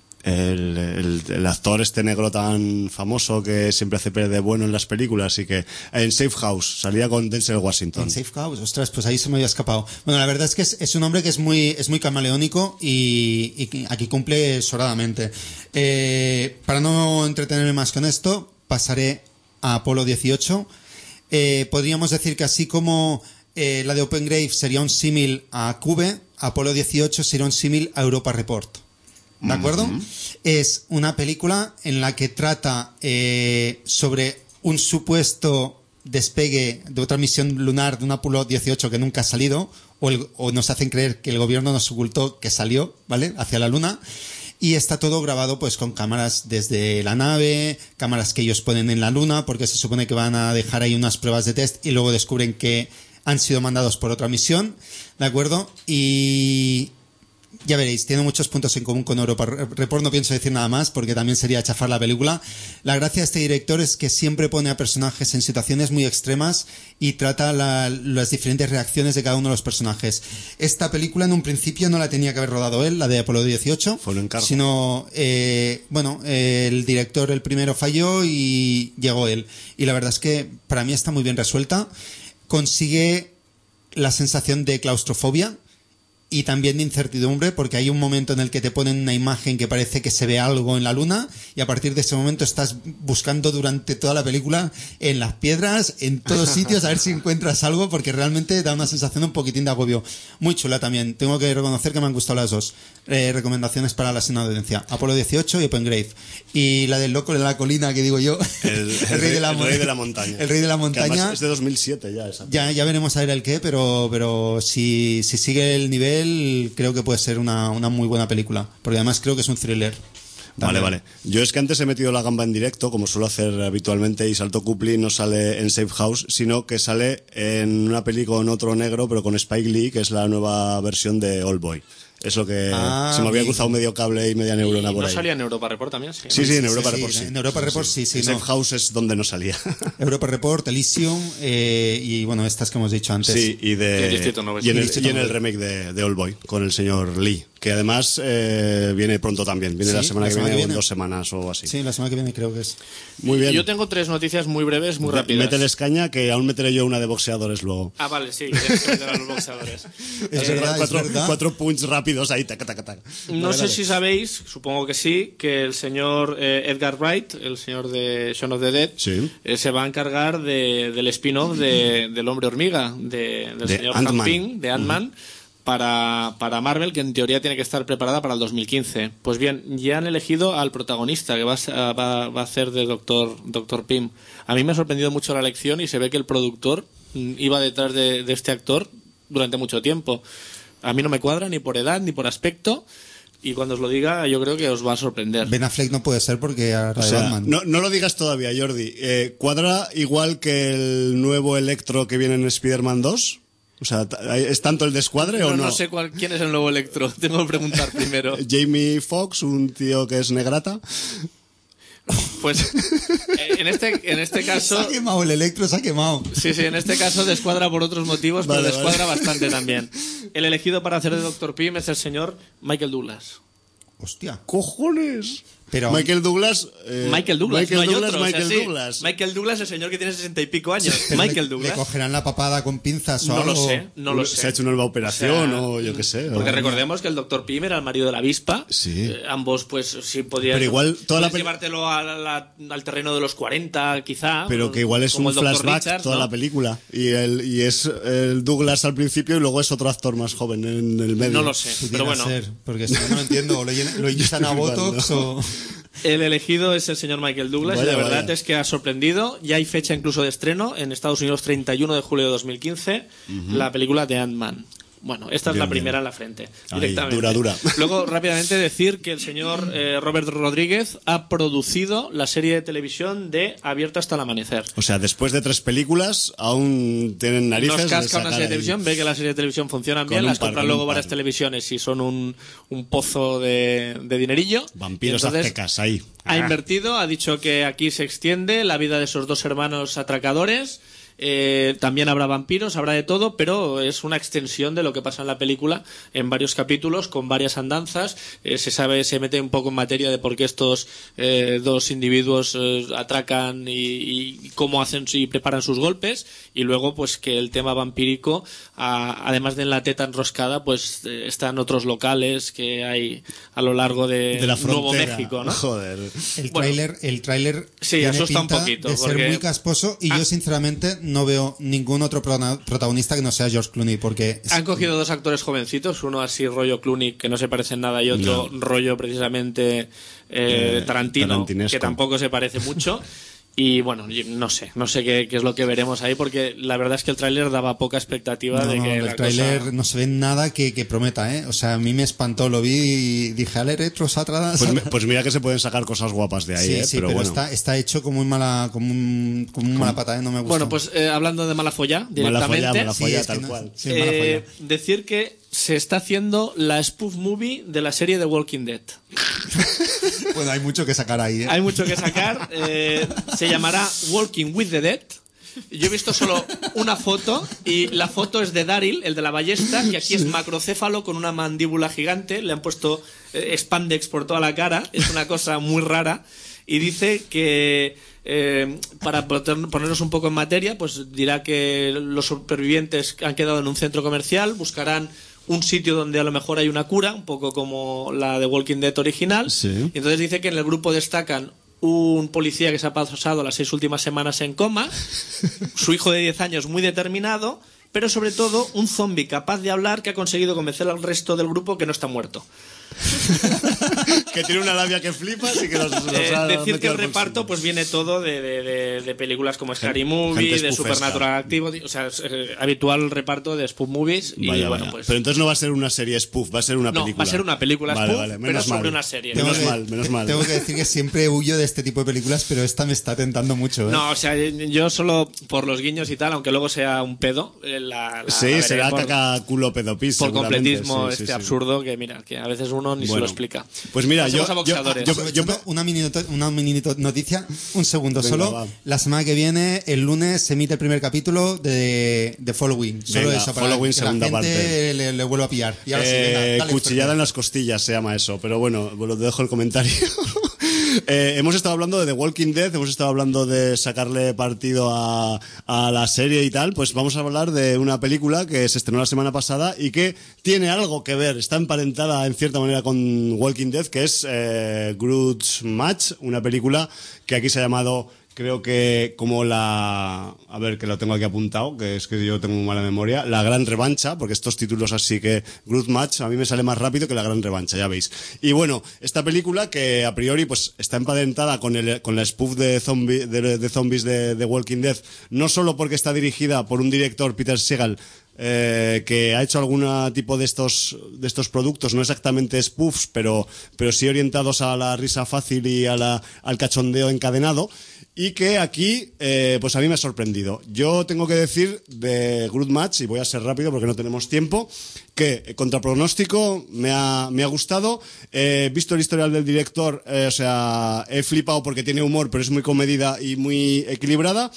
el actor este negro tan famoso que siempre hace de bueno en las películas y que en Safe House salía con Denzel Washington. En Safe House, ostras, pues ahí se me había escapado. Bueno, la verdad es que es un hombre que es muy camaleónico y aquí cumple sobradamente. Para no entretenerme más con esto, pasaré a Apolo 18. Podríamos decir que así como la de Open Grave sería un símil a Cube, Apolo 18 sería un símil a Europa Report. ¿De acuerdo? Es una película en la que trata sobre un supuesto despegue de otra misión lunar de un Apolo 18 que nunca ha salido, o nos hacen creer que el gobierno nos ocultó que salió, ¿vale? Hacia la luna. Y está todo grabado pues con cámaras desde la nave, cámaras que ellos ponen en la luna, porque se supone que van a dejar ahí unas pruebas de test y luego descubren que han sido mandados por otra misión, ¿de acuerdo? Y ya veréis, tiene muchos puntos en común con Europa Report, no pienso decir nada más porque también sería chafar la película. La gracia de este director es que siempre pone a personajes en situaciones muy extremas y trata las diferentes reacciones de cada uno de los personajes. Esta película en un principio no la tenía que haber rodado él, la de Apolo 18, fue un encargo. Sino, el director el primero falló y llegó él. Y la verdad es que para mí está muy bien resuelta. Consigue la sensación de claustrofobia y también de incertidumbre, porque hay un momento en el que te ponen una imagen que parece que se ve algo en la luna y a partir de ese momento estás buscando durante toda la película en las piedras, en todos sitios, a ver si encuentras algo, porque realmente da una sensación un poquitín de agobio. Muy chula también. Tengo que reconocer que me han gustado las dos. Recomendaciones para la sana audiencia: Apolo 18 y Open Grave. Y la del loco de la colina, que digo yo, el rey de la montaña. El rey de la montaña. Es de 2007 ya esa. Ya veremos a ver el qué, pero si sigue el nivel, creo que puede ser una muy buena película, porque además creo que es un thriller. Vale. Yo es que antes he metido la gamba en directo, como suelo hacer habitualmente, y Sharlto Copley no sale en Safe House, sino que sale en una peli con otro negro, pero con Spike Lee, que es la nueva versión de Oldboy. Es lo que se me había cruzado medio cable y media neurona por ahí. ¿No salía en Europa Report también? Sí, en Europa Report sí. En Europa Report sí. En Safe House es donde no salía. Europa Report, Elysium y bueno, estas que hemos dicho antes. Sí, y en el remake de Oldboy con el señor Lee, que además viene pronto también. Viene la semana que viene o en 2 semanas o así. Sí, la semana que viene creo que es. Muy bien. Yo tengo 3 noticias muy breves, muy rápidas. Mételes caña, que aún meteré yo una de boxeadores luego. Ah, vale, sí, tienes que meter a los boxeadores. Es verdad. 4 punts rápidos ahí, tac. No sé si sabéis, supongo que sí, que el señor Edgar Wright, el señor de Shaun of the Dead, sí. Se va a encargar del spin-off del Hombre Hormiga, del señor Hank Pym, de Ant-Man, para Marvel, que en teoría tiene que estar preparada para el 2015. Pues bien, ya han elegido al protagonista que va a hacer de Dr. Pym. A mí me ha sorprendido mucho la elección y se ve que el productor iba detrás de este actor durante mucho tiempo. A mí no me cuadra ni por edad ni por aspecto, y cuando os lo diga yo creo que os va a sorprender. Ben Affleck no puede ser porque no lo digas todavía, Jordi. ¿Cuadra igual que el nuevo Electro que viene en Spider-Man 2? O sea, ¿es tanto el descuadre o no? No sé quién es el nuevo Electro, tengo que preguntar primero. Jamie Foxx, un tío que es negrata. Pues en este caso... Se ha quemado el Electro, se ha quemado. Sí, en este caso descuadra por otros motivos, pero descuadra bastante también. El elegido para hacer de Dr. Pym es el señor Michael Douglas. Hostia. ¡Cojones! Pero Michael Douglas. Michael Douglas, no hay otro. Michael o sea, sí, Douglas. Michael Douglas, el señor que tiene 60 y pico años. pero Michael le Douglas. cogerán la papada con pinzas o No algo. lo sé, no lo sé. Se ha hecho una nueva operación O sea, o yo qué sé. Porque o- recordemos que el Dr. Pym era el marido de la avispa. Sí. Ambos, pues, sí podían. Pero igual toda la puedes llevártelo al terreno de los 40, quizá. Pero que igual es como un el Dr. flashback Richards, toda ¿no? la película. Y es el Douglas al principio y luego es otro actor más joven en el medio. No lo sé, Pudiera pero bueno. ser, porque si no, no lo entiendo. O lo inyectan a Igual Botox no. o... El elegido es el señor Michael Douglas Vaya, y la verdad vaya. es que ha sorprendido. Ya hay fecha incluso de estreno en Estados Unidos, 31 de julio de 2015, la película de Ant-Man. Bueno, esta es Bien, la primera bien. en la frente, Ahí, directamente. dura. Luego, rápidamente decir que el señor Robert Rodríguez ha producido la serie de televisión de Abierto hasta el amanecer. O sea, después de 3 películas, aún tienen narices. Nos de casca una sacar serie de ahí. televisión, ve que las series de televisión funcionan Con bien, un las par, compran con luego un varias par. televisiones y son un pozo de dinerillo. Vampiros Y entonces, aztecas ahí. ha invertido, ha dicho que aquí se extiende la vida de esos dos hermanos atracadores. También habrá vampiros, habrá de todo, pero es una extensión de lo que pasa en la película en varios capítulos, con varias andanzas. Se mete un poco en materia de por qué estos dos individuos atracan y cómo hacen y preparan sus golpes. Y luego, pues que el tema vampírico, además de en la teta enroscada, pues están otros locales que hay a lo largo de la Nuevo frontera. México, ¿no? Joder. El tráiler Sí, tiene asusta un pinta poquito, de ser porque- muy casposo y yo sinceramente no veo ningún otro protagonista que no sea George Clooney porque Han cogido dos actores jovencitos, uno así rollo Clooney, que no se parece en nada, y otro rollo precisamente Tarantino, tarantinesco. que tampoco se parece mucho. Y bueno, no sé qué es lo que veremos ahí, porque la verdad es que el tráiler daba poca expectativa de que el la tráiler cosa... no se ve nada que prometa, ¿eh? O sea, a mí me espantó, lo vi y dije, ale, retros atrás. Pues mira que se pueden sacar cosas guapas de ahí, sí, ¿eh? sí, pero pero bueno. está hecho como muy mala, como un mala pata, ¿eh? No me gusta. Bueno, pues hablando de mala folla, directamente, Mala Sí, folla, es que tal no- cual. sí, mala folla. decir que se está haciendo la spoof movie de la serie The Walking Dead. Bueno, hay mucho que sacar ahí, ¿eh? Hay mucho que sacar. Se llamará Walking with the Dead. Yo he visto solo una foto y la foto es de Daryl, el de la ballesta, que aquí es macrocéfalo con una mandíbula gigante. Le han puesto spandex por toda la cara. Es una cosa muy rara. Y dice que, para ponernos un poco en materia, pues dirá que los supervivientes han quedado en un centro comercial, buscarán un sitio donde a lo mejor hay una cura, un poco como la de Walking Dead original. Sí. Y entonces dice que en el grupo destacan un policía que se ha pasado las 6 últimas semanas en coma, su hijo de 10 años muy determinado, pero sobre todo un zombie capaz de hablar que ha conseguido convencer al resto del grupo que no está muerto. Que tiene una labia que flipas y que los ha Decir metido que el al reparto bolsillo. pues viene todo de películas como Scary Gente Movie, de spoofesca. Supernatural Activity, o sea, es, habitual reparto de spoof movies y Vaya, bueno, vaya. pues Pero entonces no va a ser una serie spoof, va a ser una no, película. va a ser una película Vale, spoof, vale, pero menos sobre mal. una serie. Menos mal. Tengo que decir que siempre huyo de este tipo de películas, pero esta me está tentando mucho, ¿eh? No, o sea, yo solo por los guiños y tal, aunque luego sea un pedo, la Sí, veré será por, caca culo pedopis. por seguramente. completismo Sí, sí, sí. absurdo que mira, que a veces uno ni se Bueno. lo explica. Pues mira, Pasemos yo- a boxeadores. yo- Aprovechando una mini noticia, un segundo Venga, solo. va. La semana que viene, el lunes, se emite el primer capítulo de Following. Solo Venga, eso, para Following, que la segunda gente parte. le vuelva a pillar. Y ahora sí, venga, dale, cuchillada fuerte. en las costillas se llama eso, pero bueno, lo dejo el comentario. Hemos estado hablando de The Walking Dead, hemos estado hablando de sacarle partido a la serie y tal, pues vamos a hablar de una película que se estrenó la semana pasada y que tiene algo que ver, está emparentada en cierta manera con Walking Dead, que es Grudge Match, una película que aquí se ha llamado... Creo que como a ver, que lo tengo aquí apuntado, que es que yo tengo muy mala memoria, La Gran Revancha, porque estos títulos así que Grudge Match a mí me sale más rápido que La Gran Revancha, ya veis. Y bueno, esta película que a priori pues está emparentada con la spoof de zombies de The Walking Dead, no solo porque está dirigida por un director, Peter Segal, que ha hecho algún tipo de estos productos, no exactamente spoofs, pero sí orientados a la risa fácil y al cachondeo encadenado, y que aquí pues a mí me ha sorprendido. Yo tengo que decir de Grudge Match, y voy a ser rápido porque no tenemos tiempo, que contra pronóstico me ha gustado. Visto el historial del director, o sea, he flipado porque tiene humor, pero es muy comedida y muy equilibrada.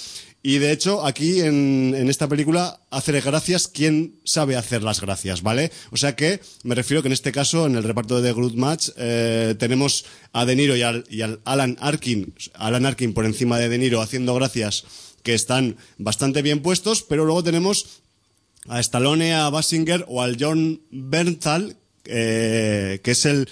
Y de hecho, aquí en esta película, hacer gracias quien sabe hacer las gracias, ¿vale? O sea que, me refiero que en este caso, en el reparto de The Good Match, tenemos a De Niro y al Alan Arkin por encima de De Niro haciendo gracias, que están bastante bien puestos, pero luego tenemos a Stallone, a Basinger o al John Bernthal, que es el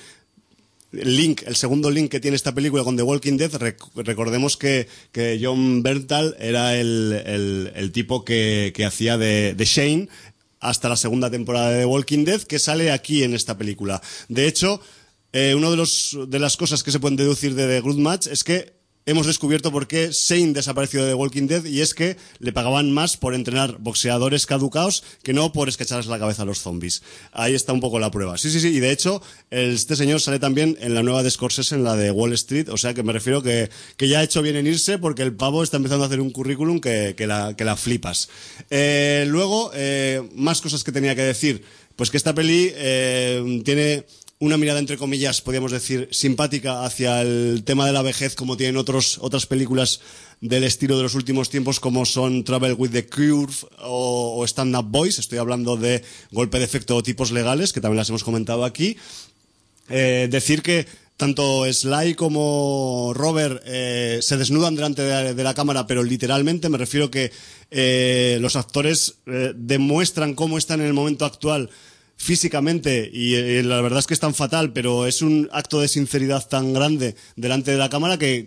segundo link que tiene esta película con The Walking Dead. Recordemos que John Bernthal era el tipo que hacía de Shane hasta la segunda temporada de The Walking Dead, que sale aquí en esta película. De hecho, una de las cosas que se pueden deducir de The Good Match es que hemos descubierto por qué Shane desapareció de The Walking Dead, y es que le pagaban más por entrenar boxeadores caducados que no por escacharles la cabeza a los zombies. Ahí está un poco la prueba. Sí, y de hecho, este señor sale también en la nueva de Scorsese, en la de Wall Street, o sea que me refiero que ya ha hecho bien en irse, porque el pavo está empezando a hacer un currículum que la flipas. Luego, más cosas que tenía que decir. Pues que esta peli tiene una mirada, entre comillas, podríamos decir, simpática hacia el tema de la vejez, como tienen otras películas del estilo de los últimos tiempos, como son Trouble with the Curve o Stand Up Boys. Estoy hablando de Golpe de Efecto o Tipos Legales, que también las hemos comentado aquí. Decir que tanto Sly como Robert se desnudan delante de la cámara, pero literalmente, me refiero que los actores demuestran cómo están en el momento actual físicamente, y la verdad es que es tan fatal, pero es un acto de sinceridad tan grande delante de la cámara que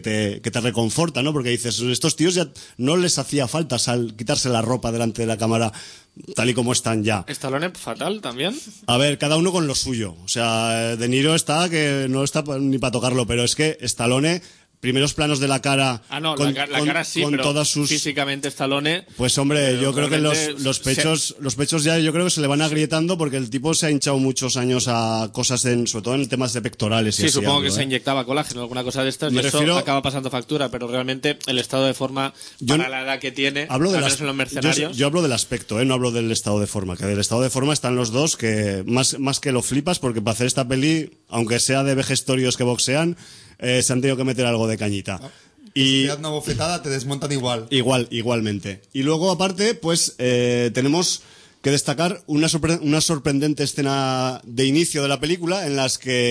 te reconforta, ¿no? Porque dices, estos tíos ya no les hacía falta quitarse la ropa delante de la cámara tal y como están ya. ¿Stallone fatal también? A ver, cada uno con lo suyo. O sea, De Niro está que no está ni para tocarlo, pero es que Stallone, primeros planos de la cara. Ah, no, la cara sí, con pero todas sus... físicamente Stallone. Pues hombre, yo creo que los pechos ya yo creo que se le van agrietando, porque el tipo se ha hinchado muchos años a cosas sobre todo en temas de pectorales. Sí, supongo que se inyectaba colágeno, alguna cosa de estas, y eso acaba pasando factura, pero realmente el estado de forma para la edad que tiene, hablo al menos en los mercenarios. Yo hablo del aspecto, no hablo del estado de forma, que del estado de forma están los dos, que más que lo flipas, porque para hacer esta peli, aunque sea de vejestorios que boxean, se han tenido que meter algo de cañita. Y te das una bofetada, te desmontan igual. Igualmente. Y luego, aparte, pues tenemos que destacar una sorprendente escena de inicio de la película en la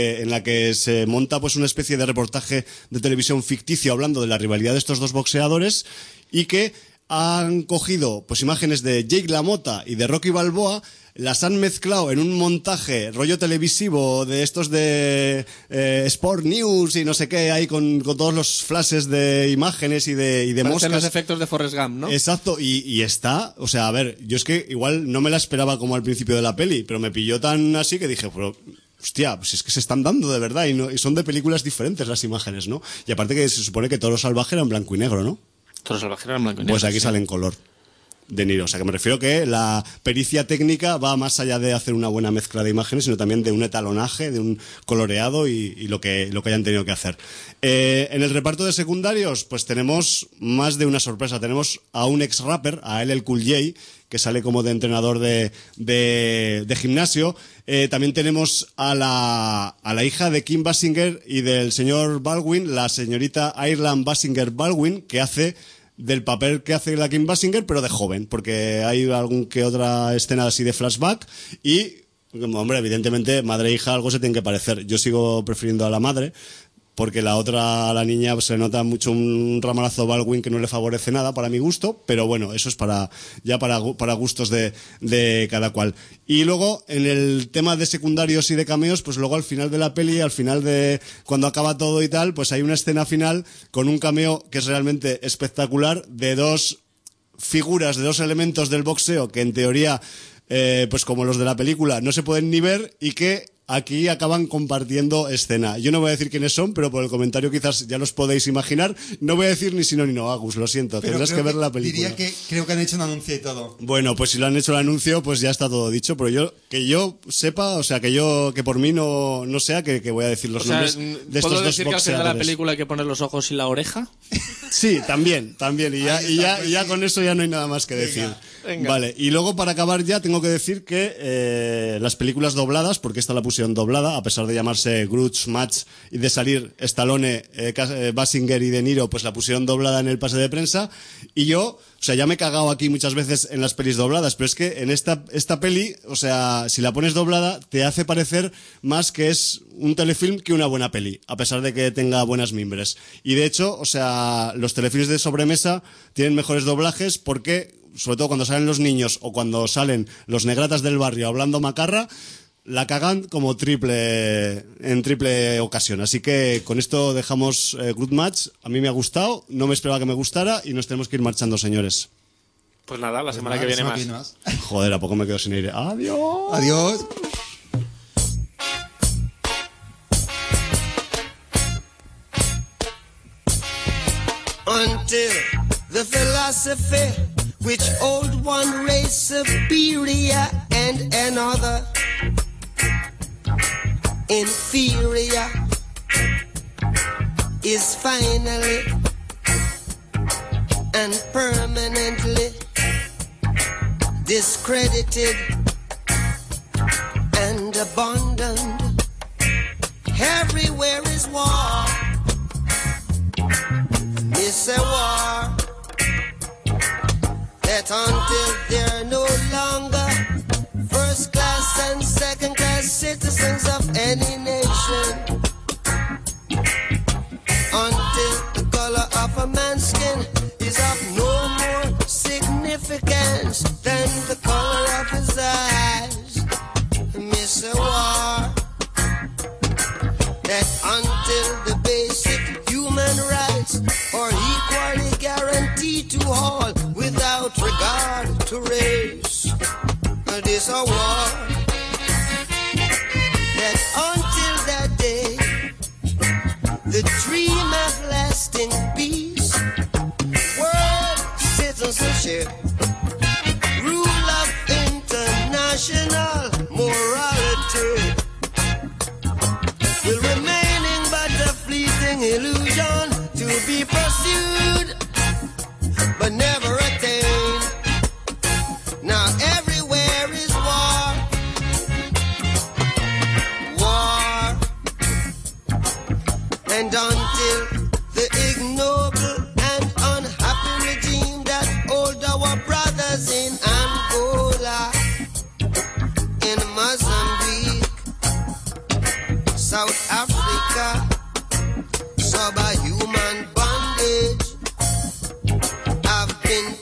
que se monta pues una especie de reportaje de televisión ficticio hablando de la rivalidad de estos dos boxeadores, y que han cogido pues imágenes de Jake LaMotta y de Rocky Balboa, las han mezclado en un montaje rollo televisivo de estos de Sport News y no sé qué, ahí con todos los flashes de imágenes y de moscas. Los efectos de Forrest Gump, ¿no? Exacto, y está, o sea, a ver, yo es que igual no me la esperaba como al principio de la peli, pero me pilló tan así que dije, pero hostia, pues es que se están dando de verdad, y son de películas diferentes las imágenes, ¿no? Y aparte que se supone que Toro Salvaje era en blanco y negro, ¿no? Toro Salvaje era en blanco y negro. Pues aquí sale en color. De Niro, o sea que me refiero que la pericia técnica va más allá de hacer una buena mezcla de imágenes, sino también de un etalonaje, de un coloreado y lo que hayan tenido que hacer. En el reparto de secundarios, pues tenemos más de una sorpresa. Tenemos a un ex rapper, a LL Cool J, que sale como de entrenador de gimnasio. También tenemos a la hija de Kim Basinger y del señor Baldwin, la señorita Ireland Basinger Baldwin, que hace del papel que hace la Kim Basinger, pero de joven, porque hay algún que otra escena así de flashback, y, hombre, evidentemente, madre e hija algo se tienen que parecer. Yo sigo prefiriendo a la madre, porque la otra, a la niña, pues, se nota mucho un ramalazo Baldwin que no le favorece nada para mi gusto, pero bueno, eso es para gustos de cada cual. Y luego, en el tema de secundarios y de cameos, pues luego al final de la peli, al final de cuando acaba todo y tal, pues hay una escena final con un cameo que es realmente espectacular, de dos figuras, de dos elementos del boxeo que en teoría, pues como los de la película, no se pueden ni ver, y que aquí acaban compartiendo escena. Yo no voy a decir quiénes son, pero por el comentario quizás ya los podéis imaginar. No voy a decir ni sí ni no, Agus, lo siento, pero tendrás que ver la película. Diría que creo que han hecho un anuncio y todo. Bueno, pues si lo han hecho el anuncio, pues ya está todo dicho, pero que yo sepa, o sea, que por mí no sea que voy a decir los nombres de estos dos boxeadores. ¿Puedo decir que al final de la película hay que poner los ojos y la oreja? Sí, también. Y ya con eso ya no hay nada más que decir. Venga. Vale, y luego para acabar ya tengo que decir que las películas dobladas, porque esta la pusieron doblada, a pesar de llamarse Grudge Match y de salir Stallone, Basinger y De Niro, pues la pusieron doblada en el pase de prensa. Y yo, o sea, ya me he cagado aquí muchas veces en las pelis dobladas, pero es que en esta peli, o sea, si la pones doblada, te hace parecer más que es un telefilm que una buena peli, a pesar de que tenga buenas mimbres. Y de hecho, o sea, los telefilms de sobremesa tienen mejores doblajes porque, sobre todo cuando salen los niños o cuando salen los negratas del barrio hablando macarra, la cagan como en triple ocasión. Así que con esto dejamos Good Match. A mí me ha gustado, no me esperaba que me gustara y nos tenemos que ir marchando, señores. Pues nada, la semana que viene más. Joder, ¿a poco me quedo sin aire? ¡Adiós! Adiós. Until the philosophy which old one race superior and another inferior is finally and permanently discredited and abandoned. Everywhere is war. It's a war that until they're no longer first class and second class citizens of any nation, until the color of a man's skin is of no more significance than the color of his eyes. Miss a war that until the basic human rights are equally guaranteed to all without regard to race. This a war that until that day the dream of lasting peace, world citizenship, rule of international morality will remaining but a fleeting illusion to be pursued but never attained. Now everywhere is war, war, and until the ignoble and unhappy regime that hold our brothers in Angola, in Mozambique, South Africa, subhuman bondage, have been